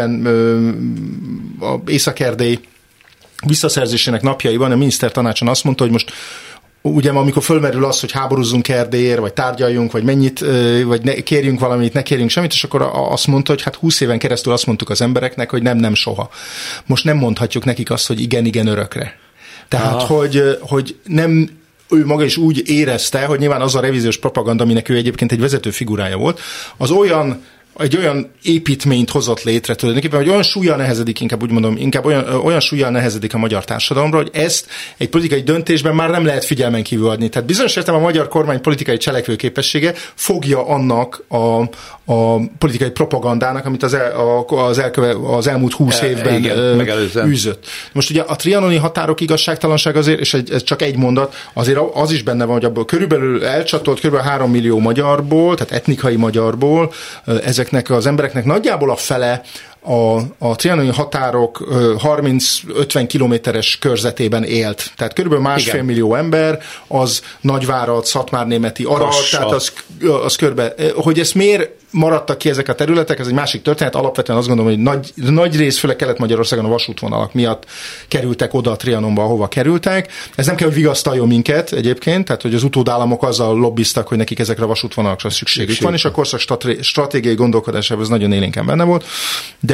a Észak-Erdély visszaszerzésének napjaiban, a minisztertanácson azt mondta, hogy most ugye amikor fölmerül az, hogy háborúzzunk Erdélyért, vagy tárgyaljunk, vagy mennyit, vagy kérjünk valamit, ne kérjünk semmit, és akkor azt mondta, hogy 20 éven keresztül azt mondtuk az embereknek, hogy nem soha. Most nem mondhatjuk nekik azt, hogy igen, örökre. Tehát, hogy nem, ő maga is úgy érezte, hogy nyilván az a revíziós propaganda, aminek ő egyébként egy vezető figurája volt, az egy olyan építményt hozott létre tulajdonképpen, hogy olyan súllyal nehezedik, olyan súllyal nehezedik a magyar társadalomra, hogy ezt egy politikai döntésben már nem lehet figyelmen kívül adni. Tehát bizonyos értelemben a magyar kormány politikai cselekvőképessége fogja annak a politikai propagandának, amit az elmúlt 20 évben űzött. Most ugye a trianoni határok igazságtalanság azért, és ez csak egy mondat, azért az is benne van, hogy abból körülbelül elcsatolt kb. 3 millió magyarból, tehát etnikai magyarból, ezeknek az embereknek nagyjából a fele a trianoni határok 30-50 kilométeres körzetében élt. Tehát körülbelül 1,5 millió ember, az Nagyvárad, Szatmárnémeti, Arad, tehát az körbe. Hogy ezt miért maradtak ki ezek a területek, ez egy másik történet. Alapvetően azt gondolom, hogy nagy rész, főleg Kelet-Magyarországon a vasútvonalak miatt kerültek oda a Trianonba, ahova kerültek. Ez nem kell, hogy vigasztaljon minket egyébként, tehát hogy az utódállamok azzal lobbiztak, hogy nekik ezekre a vasútvonalakra szükségük van, és a korszak stratégiai gondolkodásában ez nagyon élénken benne volt. De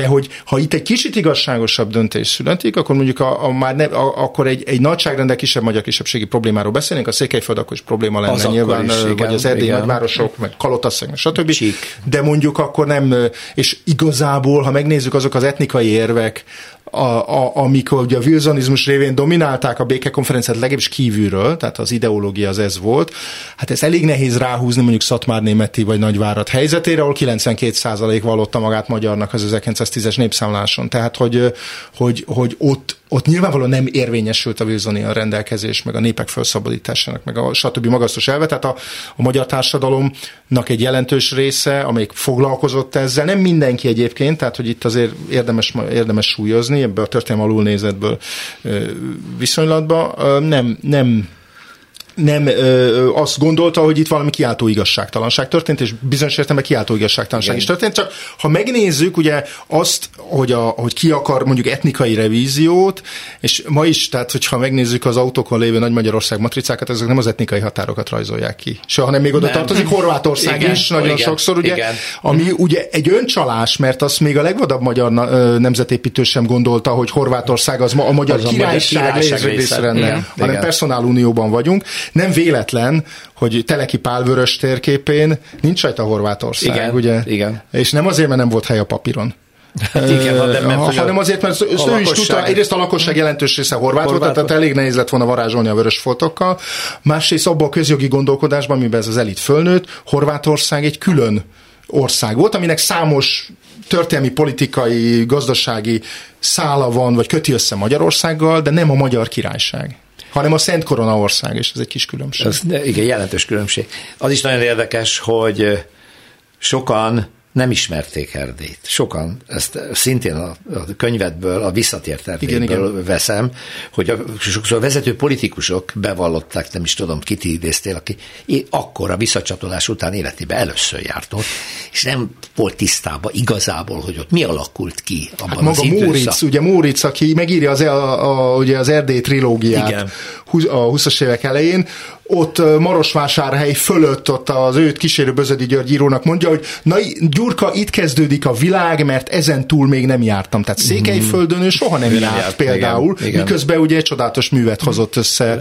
De hogy ha itt egy kicsit igazságosabb döntés születik, akkor mondjuk akkor egy nagyságrendel kisebb magyar kisebbségi problémáról beszélünk, a Székelyföld akkor is probléma lenne az nyilván, is, igen, vagy az erdélyi nagyvárosok, meg Kalotaszeg, stb. Csík. De mondjuk akkor nem, és igazából, ha megnézzük azok az etnikai érvek, amikor ugye a wilsonizmus révén dominálták a békekonferenciát legalábbis kívülről, tehát az ideológia az ez volt, hát ez elég nehéz ráhúzni mondjuk Szatmárnémeti vagy Nagyvárad helyzetére, ahol 92% vallotta magát magyarnak az 1910-es népszámláson. Tehát, hogy ott nyilvánvalóan nem érvényesült a wilsonian rendelkezés, meg a népek felszabadításának, meg a stb. Magasztos elve, tehát a magyar társadalomnak egy jelentős része, amelyik foglalkozott ezzel, nem mindenki egyébként, tehát hogy itt azért érdemes súlyozni, ebből a történelmi alulnézetből viszonylatban, nem azt gondolta, hogy itt valami kiáltó igazságtalanság történt, és bizonyos értelemben kiáltó igazságtalanság is történt, csak ha megnézzük ugye azt, hogy ki akar mondjuk etnikai revíziót, és ma is, tehát hogyha megnézzük az autókon lévő Nagy Magyarország matricákat, ezek nem az etnikai határokat rajzolják ki. Hanem még oda tartozik Horvátország is nagyon sokszor, ugye, ami ugye egy öncsalás, mert azt még a legvadabb magyar nemzetépítő sem gondolta, hogy Horvátország az a magyar királyság része lenne, hanem personálunióban vagyunk. Nem véletlen, hogy Teleki Pál vörös térképén nincs rajta Horvátország, igen, ugye? Igen. És nem azért, mert nem volt hely a papíron. Hanem azért, mert ő is tudta, egyrészt a lakosság jelentős része horvát volt, tehát elég nehéz lett volna varázsolni a vörös foltokkal. Másrészt abban a közjogi gondolkodásban, amiben ez az elit fölnőtt, Horvátország egy külön ország volt, aminek számos történelmi, politikai, gazdasági szála van, vagy köti össze Magyarországgal, de nem a Magyar Királyság, hanem a Szent Korona ország, és ez egy kis különbség. Igen, jelentős különbség. Az is nagyon érdekes, hogy sokan nem ismerték Erdélyt. Sokan, ezt szintén a könyvedből, a Visszatért Erdélyből veszem, hogy sokszor vezető politikusok bevallották, nem is tudom, kit idéztél, aki akkor a visszacsatolás után életében először járt ott, és nem volt tisztában igazából, hogy ott mi alakult ki abban az időszak. Móricz, aki megírja ugye az Erdély trilógiát, igen, a 20-as évek elején, ott Marosvásárhely fölött, ott az őt kísérő Bözödi György írónak mondja, hogy na Gyurka, itt kezdődik a világ, mert ezen túl még nem jártam. Tehát Székelyföldön ő soha nem járt például, igen, miközben ugye egy csodálatos művet hozott össze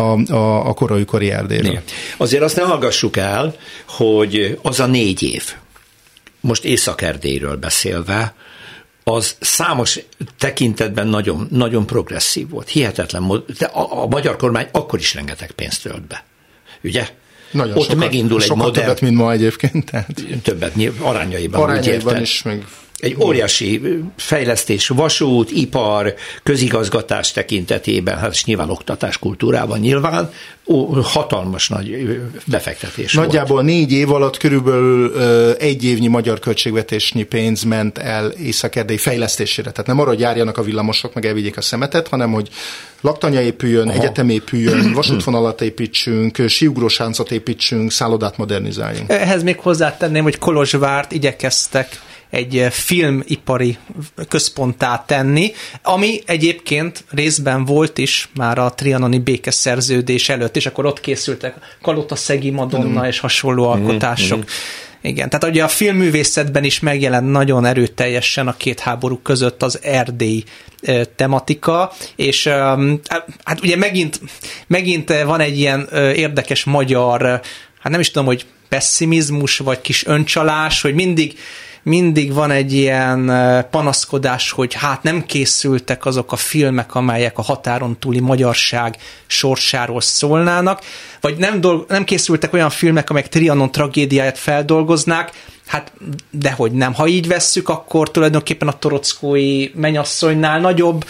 a korai Erdélyről. Igen. Azért azt ne hallgassuk el, hogy az a 4 év, most Észak-Erdélyről beszélve, az számos tekintetben nagyon, nagyon progresszív volt. Hihetetlen. De a magyar kormány akkor is rengeteg pénzt tölt be. Ugye? Nagyon ott megindul egy modern... többet, mint ma egyébként. Tehát. Többet, arányaiban is, meg... Egy óriási fejlesztés, vasút, ipar, közigazgatás tekintetében, hát és nyilván oktatás kultúrában nyilván, hatalmas nagy befektetés nagyjából volt. 4 év alatt körülbelül 1 évnyi magyar költségvetésnyi pénz ment el Észak-Erdély fejlesztésére. Tehát nem arra, hogy járjanak a villamosok, meg elvigyék a szemetet, hanem hogy laktanya épüljön, egyetem épüljön, vasútvonalat építsünk, síugrósáncot építsünk, szállodát modernizáljunk. Ehhez még hozzátenném, hogy Kolozsvárt igyekeztek egy filmipari központtá tenni, ami egyébként részben volt is már a trianoni békeszerződés előtt, és akkor ott készültek Kalotaszegi Madonna és hasonló alkotások. Igen, tehát ugye a filmművészetben is megjelent nagyon erőteljesen a két háború között az erdélyi tematika, és hát ugye megint van egy ilyen érdekes magyar, hát nem is tudom, hogy pessimizmus, vagy kis öncsalás, hogy mindig van egy ilyen panaszkodás, hogy hát nem készültek azok a filmek, amelyek a határon túli magyarság sorsáról szólnának, vagy nem készültek olyan filmek, amelyek Trianon tragédiáját feldolgoznák, hát dehogy nem. Ha így vesszük, akkor tulajdonképpen a Torockói mennyasszonynál nagyobb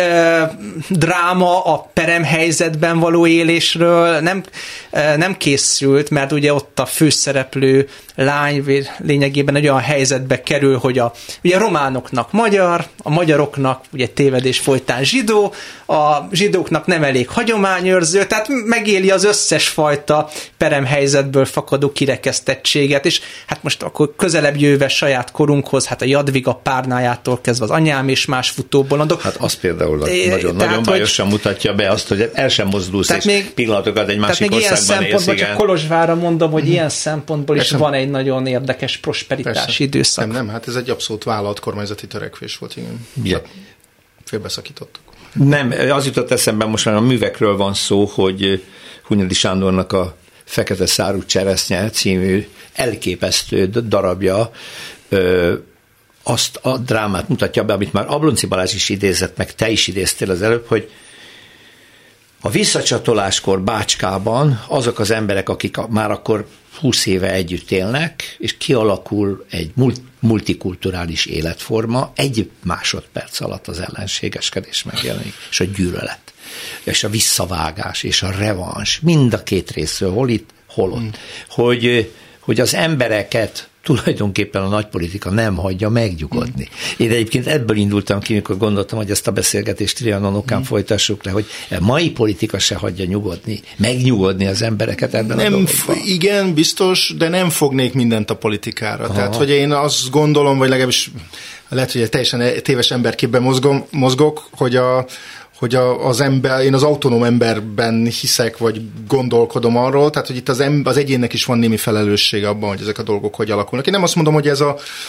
dráma a peremhelyzetben való élésről nem készült, mert ugye ott a főszereplő lány lényegében egy olyan helyzetbe kerül, hogy ugye a románoknak magyar, a magyaroknak ugye tévedés folytán zsidó, a zsidóknak nem elég hagyományőrző, tehát megéli az összes fajta peremhelyzetből fakadó kirekesztettséget, és hát most akkor közelebb jöve saját korunkhoz, hát a Jadviga párnájától kezdve az Anyám és más futóbolondok. Hát az például nagyon bajosan mutatja be azt, hogy el sem mozdulsz, és még, pillanatokat egy másik országban élsz. Igen. Csak Kolozsvárra mondom, hogy ilyen szempontból is van egy nagyon érdekes prosperitási időszak. Nem, hát ez egy abszolút vállalt kormányzati törekvés volt, igen. Ja. Félbeszakítottuk. Nem, az jutott eszembe, most már a művekről van szó, hogy Hunyadi Sándornak a Fekete szárú cseresznye című elképesztő darabja azt a drámát mutatja be, amit már Ablonci Balázs is idézett, meg te is idéztél az előbb, hogy a visszacsatoláskor Bácskában azok az emberek, akik már akkor 20 éve együtt élnek, és kialakul egy multikulturális életforma, egy másodperc alatt az ellenségeskedés megjelenik, és a gyűlölet, és a visszavágás, és a revans, mind a két részről, hol itt, hol ott. Hogy az embereket tulajdonképpen a nagypolitika nem hagyja megnyugodni. Én egyébként ebből indultam ki, mikor gondoltam, hogy ezt a beszélgetést Trianon okán folytassuk le, hogy a mai politika se hagyja megnyugodni az embereket ebben a dologban. Igen, biztos, de nem fognék mindent a politikára. Aha. Tehát, hogy én azt gondolom, vagy legalábbis lehet, hogy egy teljesen téves emberképben mozgok, hogy az ember, én az autonóm emberben hiszek, vagy gondolkodom arról, tehát, hogy itt az egyénnek is van némi felelősség abban, hogy ezek a dolgok hogy alakulnak. Én nem azt mondom, hogy ez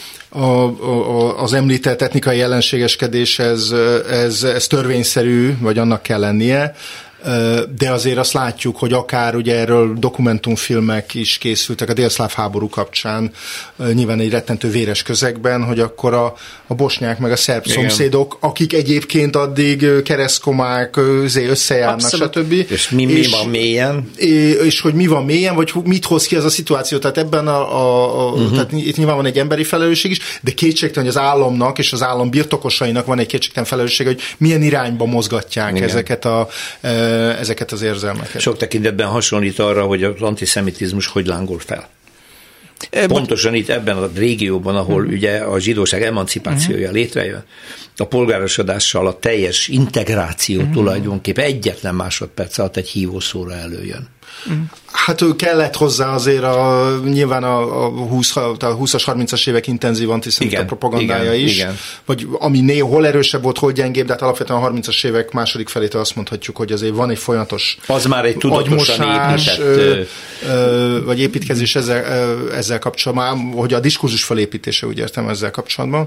az említett etnikai ellenségeskedés, ez törvényszerű, vagy annak kell lennie, de azért azt látjuk, hogy akár ugye erről dokumentumfilmek is készültek a délszláv háború kapcsán, nyilván egy rettentő véres közegben, hogy akkor a bosnyák meg a szerb szomszédok, akik egyébként addig keresztkomák, összejárnak, stb. És mi van mélyen? És hogy mi van mélyen, vagy mit hoz ki ez a szituáció. Tehát ebben tehát itt nyilván van egy emberi felelősség is, de kétségtelen, hogy az államnak és az állam birtokosainak van egy kétségtelen felelősség, hogy milyen irányba mozgatják ezeket az érzelmeket. Sok tekintetben hasonlít arra, hogy az antiszemitizmus hogy lángol fel. Pontosan itt ebben a régióban, ahol ugye a zsidóság emancipációja létrejön, a polgárosodással a teljes integráció tulajdonképpen egyetlen másodperc alatt egy hívószóra előjön. Hát kellett hozzá azért nyilván a 20-as, 30-as évek intenzív antiszemita propagandája is, igen. Vagy ami hol erősebb volt, hol gyengébb, de hát alapvetően a 30-as évek második felétől azt mondhatjuk, hogy azért van egy folyamatos az már egy tudatosan épített vagy építkezés ezzel kapcsolatban, hogy a diskurzus felépítése, úgy értem ezzel kapcsolatban.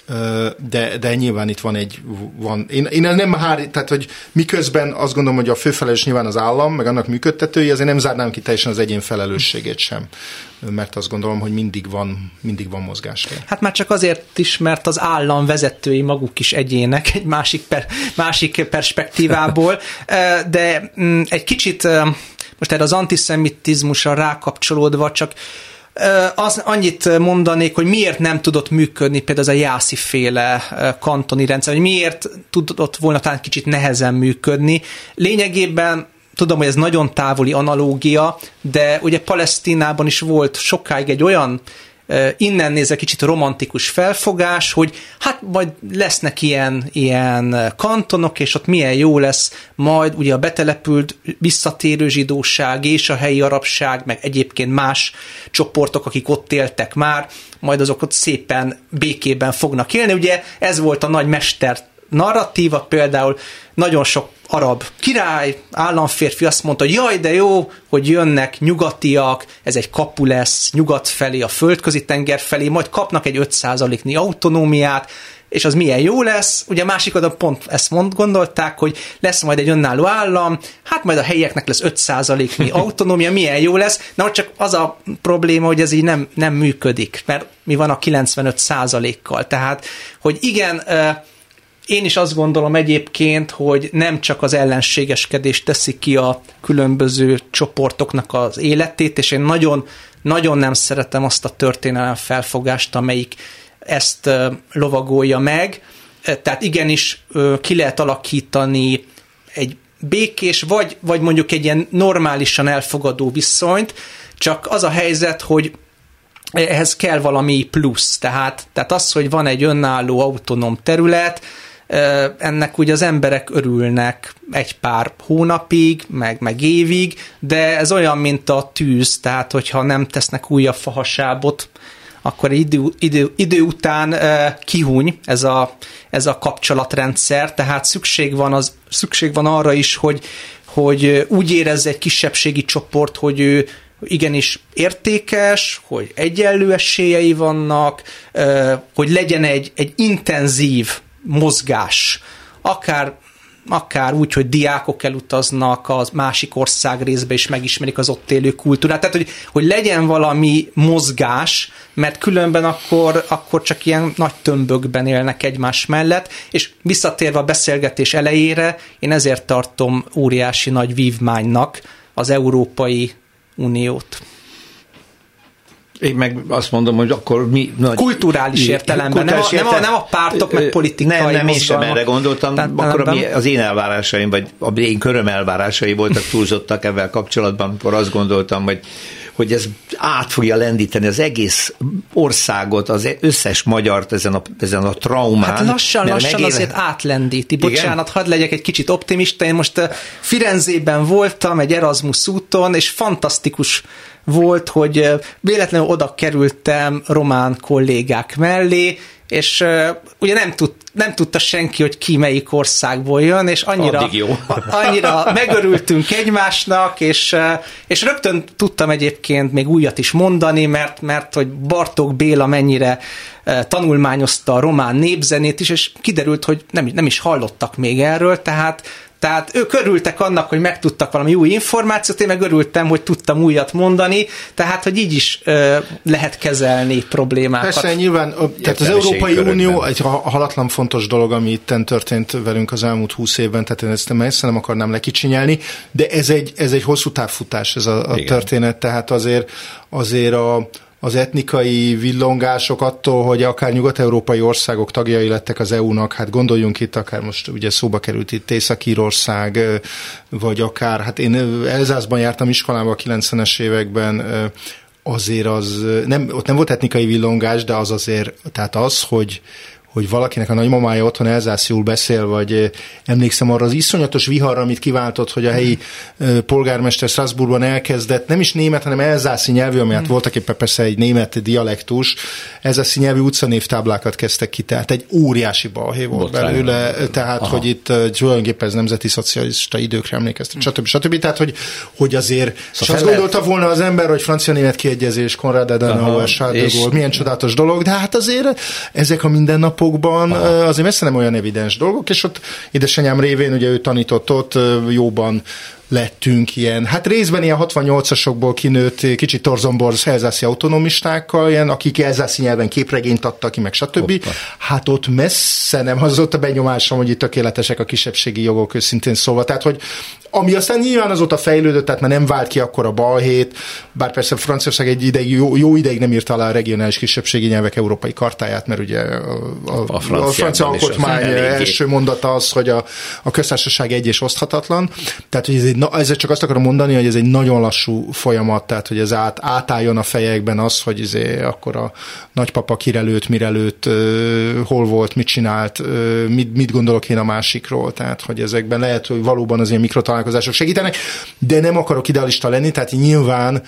De nyilván itt van én nem tehát hogy miközben azt gondolom, hogy a főfelelős nyilván az állam, meg annak működtetői, azért nem zárnám ki teljesen az egyén felelősségét sem, mert azt gondolom, hogy mindig van mozgástér. Hát már csak azért is, mert az állam vezetői maguk is egyének egy másik perspektívából, de egy kicsit most erre az antiszemitizmusra rákapcsolódva csak annyit mondanék, hogy miért nem tudott működni például az a Jászi-féle kantoni rendszer, hogy miért tudott volna talán kicsit nehezen működni. Lényegében tudom, hogy ez nagyon távoli analógia, de ugye Palesztinában is volt sokáig egy olyan innen nézve kicsit romantikus felfogás, hogy hát majd lesznek ilyen kantonok, és ott milyen jó lesz majd ugye a betelepült visszatérő zsidóság és a helyi arabság, meg egyébként más csoportok, akik ott éltek már, majd azok ott szépen békében fognak élni. Ugye ez volt a nagy mester narratíva, például nagyon sok arab király, államférfi azt mondta, hogy jaj, de jó, hogy jönnek nyugatiak, ez egy kapu lesz nyugat felé, a földközi tenger felé, majd kapnak egy 5%-nyi autonómiát, és az milyen jó lesz. Ugye másik oldalon pont ezt gondolták, hogy lesz majd egy önálló állam, hát majd a helyieknek lesz 5%-nyi autonómia, milyen jó lesz. Na, csak az a probléma, hogy ez így nem működik, mert mi van a 95%-kal. Tehát, hogy igen, én is azt gondolom egyébként, hogy nem csak az ellenségeskedés teszi ki a különböző csoportoknak az életét, és én nagyon, nagyon nem szeretem azt a történelem felfogást, amelyik ezt lovagolja meg. Tehát igenis ki lehet alakítani egy békés, vagy mondjuk egy ilyen normálisan elfogadó viszonyt, csak az a helyzet, hogy ehhez kell valami plusz. Tehát az, hogy van egy önálló autonóm terület, ennek ugye az emberek örülnek egy pár hónapig, meg évig, de ez olyan, mint a tűz, tehát hogyha nem tesznek újabb fahasábot akkor idő után kihúny ez a kapcsolatrendszer, tehát szükség van arra is, hogy úgy érezze egy kisebbségi csoport, hogy ő igenis értékes, hogy egyenlő esélyei vannak, hogy legyen egy intenzív mozgás, akár úgy, hogy diákok elutaznak az másik országrészbe, és megismerik az ott élő kultúrát. Tehát, hogy legyen valami mozgás, mert különben akkor csak ilyen nagy tömbökben élnek egymás mellett, és visszatérve a beszélgetés elejére, én ezért tartom óriási nagy vívmánynak az Európai Uniót. Én meg azt mondom, hogy akkor mi... Kulturális értelemben, nem a pártok, meg politikai mozgalmak. Nem, én sem erre gondoltam. Akkor az én elvárásaim, vagy az én köröm elvárásai voltak túlzottak ebben kapcsolatban, amikor azt gondoltam, hogy ez át fogja lendíteni az egész országot, az összes magyart ezen a traumán. Hát lassan azért átlendíti. Bocsánat, hadd legyek egy kicsit optimista. Én most Firenzében voltam egy Erasmus úton, és fantasztikus volt, hogy véletlenül oda kerültem román kollégák mellé, és ugye nem tudta senki, hogy ki melyik országból jön, és annyira megörültünk egymásnak, és rögtön tudtam egyébként még újat is mondani, mert hogy Bartók Béla mennyire tanulmányozta a román népzenét is, és kiderült, hogy nem is hallottak még erről, tehát ők örültek annak, hogy megtudtak valami új információt, én meg örültem, hogy tudtam újat mondani, tehát, hogy így is lehet kezelni problémákat. Persze, nyilván, tehát az Európai Unió egy halatlan fontos dolog, ami itten történt velünk az elmúlt 20 évben, tehát én ezt messze nem akarnám lekicsinyelni, de ez egy hosszú távfutás ez a történet, tehát azért az etnikai villongások attól, hogy akár nyugat-európai országok tagjai lettek az EU-nak, hát gondoljunk itt, akár most ugye szóba került itt Észak-Írország, vagy akár, hát én Elzászban jártam iskolába a 90-es években, azért ott nem volt etnikai villongás, de az azért, tehát az, hogy valakinek a nagymamája otthon elzászul beszél, vagy emlékszem arra az iszonyatos viharra, amit kiváltott, hogy a helyi polgármester Strasbourgban elkezdett, nem is német, hanem elzászi nyelvű, ami hát voltak éppen persze egy német dialektus, elzászi nyelvű utcanévtáblákat kezdtek ki, tehát egy óriási balhé volt belőle, tehát hogy itt tulajdonképpen ez nemzeti szocialista időkre emlékeztet, stb. Tehát, hogy azért, és azt gondolta volna az ember, hogy francia-német kiegyezés, Konrad Adenauer, Charles de Gaulle, milyen csodálatos dolog, de hát azért ezek a mindennapok azért messze nem olyan evidens dolgok, és ott édesanyám révén, ugye ő tanított ott, jóban lettünk ilyen, hát részben ilyen 68-asokból kinőtt kicsit torzomborz elzászi autonomistákkal, ilyen, akik elzászi nyelven képregényt adtak ki, meg stb. Hoppa. Hát ott messze nem, az ott a benyomásom, hogy itt tökéletesek a kisebbségi jogok, őszintén szólva. Tehát, hogy ami aztán nyilván azóta fejlődött, tehát már nem vált ki akkor a balhét, bár persze Franciaország egy ideig, jó ideig nem írta alá a regionális kisebbségi nyelvek európai kartáját, mert ugye a francia alkotmány első mondata az, hogy a köztársaság egy és oszthatatlan. Tehát, hogy ezzel csak azt akarom mondani, hogy ez egy nagyon lassú folyamat, tehát, hogy ez átálljon a fejekben az, hogy akkor a nagypapa kirelőtt, mirelőtt, hol volt, mit csinált, mit gondolok én a másikról, tehát, hogy ezekben lehet, hogy valóban az ilyen mikrotalálkozások segítenek, de nem akarok idealista lenni, tehát nyilván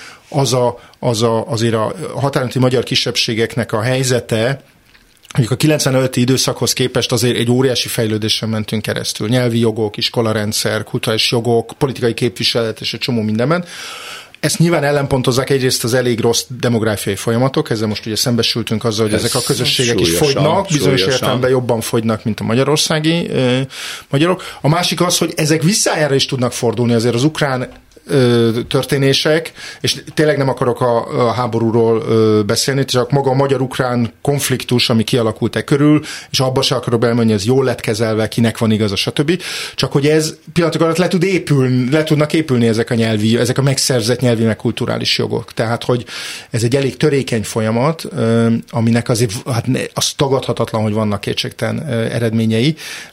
azért a határmenti magyar kisebbségeknek a helyzete, mondjuk a 95. időszakhoz képest azért egy óriási fejlődésen mentünk keresztül. Nyelvi jogok, iskolarendszer, kulturális jogok, politikai képviselet és egy csomó mindenben. Ezt nyilván ellenpontozzák egyrészt az elég rossz demográfiai folyamatok, ezzel most ugye szembesültünk azzal, hogy ezek a közösségek is fogynak, bizonyos értelemben jobban fogynak, mint a magyarországi magyarok. A másik az, hogy ezek visszájára is tudnak fordulni, azért az ukrán történések, és tényleg nem akarok a háborúról beszélni, csak maga a magyar-ukrán konfliktus, ami kialakult körül, és abba se akarok belemenni, ez jól lett kezelve, kinek van igaza, stb. Csak hogy ez pillanatok alatt le tudnak épülni ezek a megszerzett nyelvi, meg kulturális jogok. Tehát, hogy ez egy elég törékeny folyamat, aminek azért hát az tagadhatatlan, hogy vannak kétségtelen eredményei,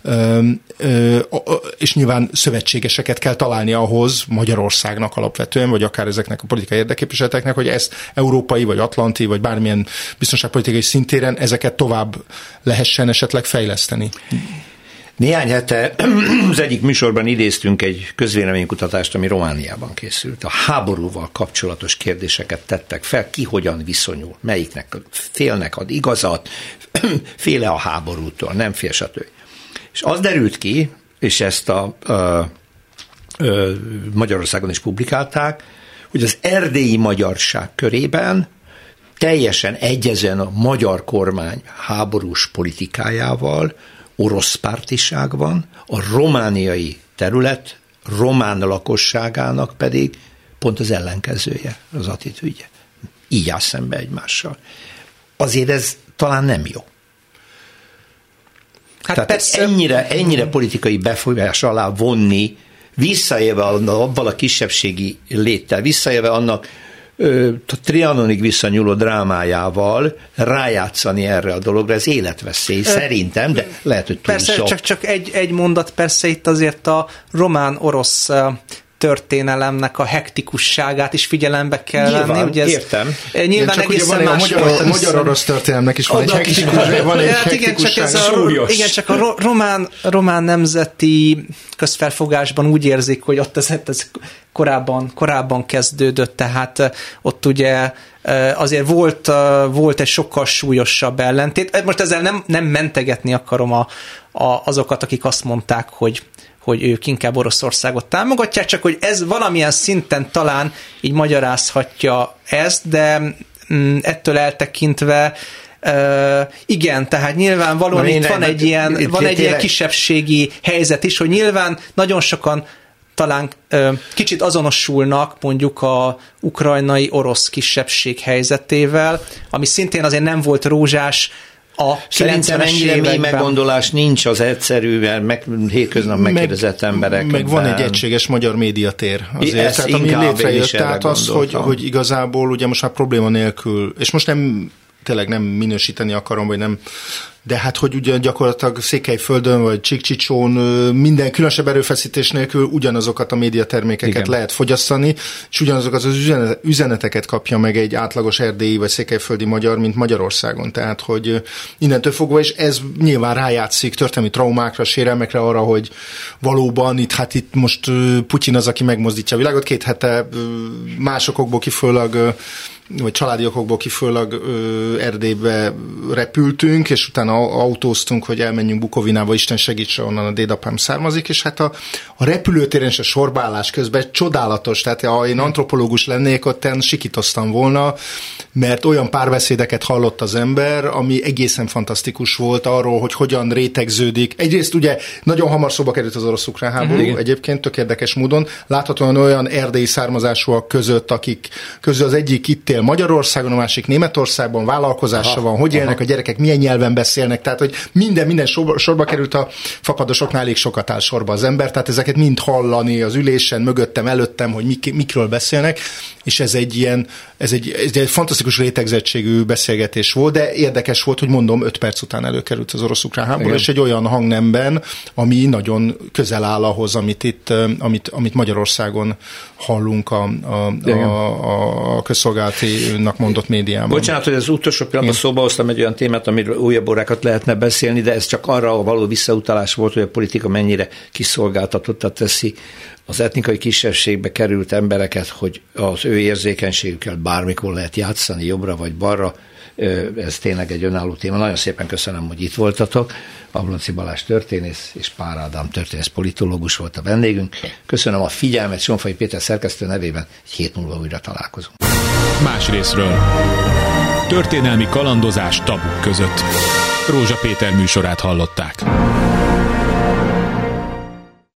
és nyilván szövetségeseket kell találni ahhoz Magyarországnak alapvetően, vagy akár ezeknek a politikai érdekképviseleteknek, hogy ezt európai, vagy atlanti, vagy bármilyen biztonságpolitikai szintéren ezeket tovább lehessen esetleg fejleszteni. Néhány hete az egyik műsorban idéztünk egy közvéleménykutatást, ami Romániában készült. A háborúval kapcsolatos kérdéseket tettek fel, ki hogyan viszonyul, melyiknek félnek ad igazat, féle a háborútól, nem fél, stb. És az derült ki, és ezt Magyarországon is publikálták, hogy az erdélyi magyarság körében teljesen egyezően a magyar kormány háborús politikájával orosz pártiság van, a romániai terület román lakosságának pedig pont az ellenkezője, az attitűdje. Így áll szembe egymással. Azért ez talán nem jó. Hát tehát persze. Ennyire politikai befolyás alá vonni, visszaélve abban a kisebbségi léttel, visszaélve annak Trianonig visszanyúló drámájával rájátszani erre a dologra, ez életveszély szerintem, de lehet, hogy túl persze, sok. Csak egy mondat, persze itt azért a román-orosz történelemnek a hektikusságát is figyelembe kell venni. Ugye értem. Nyilván egészen más a magyar-orosz történelemnek is van egy hektikusság. Igen, csak a román nemzeti közfelfogásban úgy érzik, hogy ott ez korábban kezdődött, tehát ott ugye azért volt egy sokkal súlyosabb ellentét. Most ezzel nem mentegetni akarom azokat, akik azt mondták, hogy ők inkább Oroszországot támogatják, csak hogy ez valamilyen szinten talán így magyarázhatja ezt, de ettől eltekintve igen, tehát nyilvánvalóan itt van egy ilyen kisebbségi helyzet is, hogy nyilván nagyon sokan talán kicsit azonosulnak mondjuk a ukrajnai orosz kisebbség helyzetével, ami szintén azért nem volt rózsás a 90-es években. Mély meggondolás nincs az egyszerű, hétköznap megkérdezett emberek. Meg van egy egységes magyar médiatér azért, tehát ami létrejött, tehát az, hogy igazából ugye most már probléma nélkül, és most tényleg nem minősíteni akarom, vagy nem, de hát, hogy ugye gyakorlatilag Székelyföldön, vagy Csíkcsicsón minden különösebb erőfeszítés nélkül ugyanazokat a médiatermékeket lehet fogyasztani, és ugyanazokat az üzeneteket kapja meg egy átlagos erdélyi vagy székelyföldi magyar, mint Magyarországon. Tehát, hogy innentől fogva, és ez nyilván rájátszik történelmi traumákra, sérelmekre, arra, hogy valóban itt most Putyin az, aki megmozdítja a világot. 2 hete más okokból kifolyólag vagy családi okokból kifolyólag Erdélybe repültünk, és utána autóztunk, hogy elmenjünk Bukovinába, Isten segítse, onnan a dédapám származik, és hát a repülőtéren és a sorbaállás közben csodálatos, tehát ha én antropológus lennék, ott sikítoztam volna, mert olyan párbeszédeket hallott az ember, ami egészen fantasztikus volt arról, hogy hogyan rétegződik. Egyrészt ugye nagyon hamar szóba került az orosz-ukrán háború, egyébként tök érdekes módon, láthatóan olyan erdélyi származásúak között, akik közül az egyik itt él Magyarországon, a másik Németországban, vállalkozása van, hogy élnek a gyerekek, milyen nyelven beszélnek, tehát hogy minden sorba került, a fakadosoknál elég sokat áll sorba az ember, tehát ezeket mind hallani az ülésen, mögöttem, előttem, hogy mikről beszélnek, és ez egy fantasztikus rétegzettségű beszélgetés volt, de érdekes volt, hogy mondom, 5 perc után előkerült az orosz-ukrán háború, és egy olyan hangnemben, ami nagyon közel áll ahhoz, amit Magyarországon hallunk a közszolgálatinak mondott médiában. Bocsánat, hogy az utolsó pillanatban szóba hoztam egy olyan témát, amiről újabb órákat lehetne beszélni, de ez csak arra való visszautalás volt, hogy a politika mennyire kiszolgáltatottat teszi az etnikai kisebbségbe került embereket, hogy az ő érzékenységükkel bármikor lehet játszani, jobbra vagy balra. Ez tényleg egy önálló téma. Nagyon szépen köszönöm, hogy itt voltatok. Ablonczy Balázs történész és Pár Ádám történész politológus volt a vendégünk. Köszönöm a figyelmet, Sonfai Péter szerkesztő nevében. Egy hét múlva újra találkozunk. Más részről. Történelmi kalandozás tabuk között. Rózsa Péter műsorát hallották.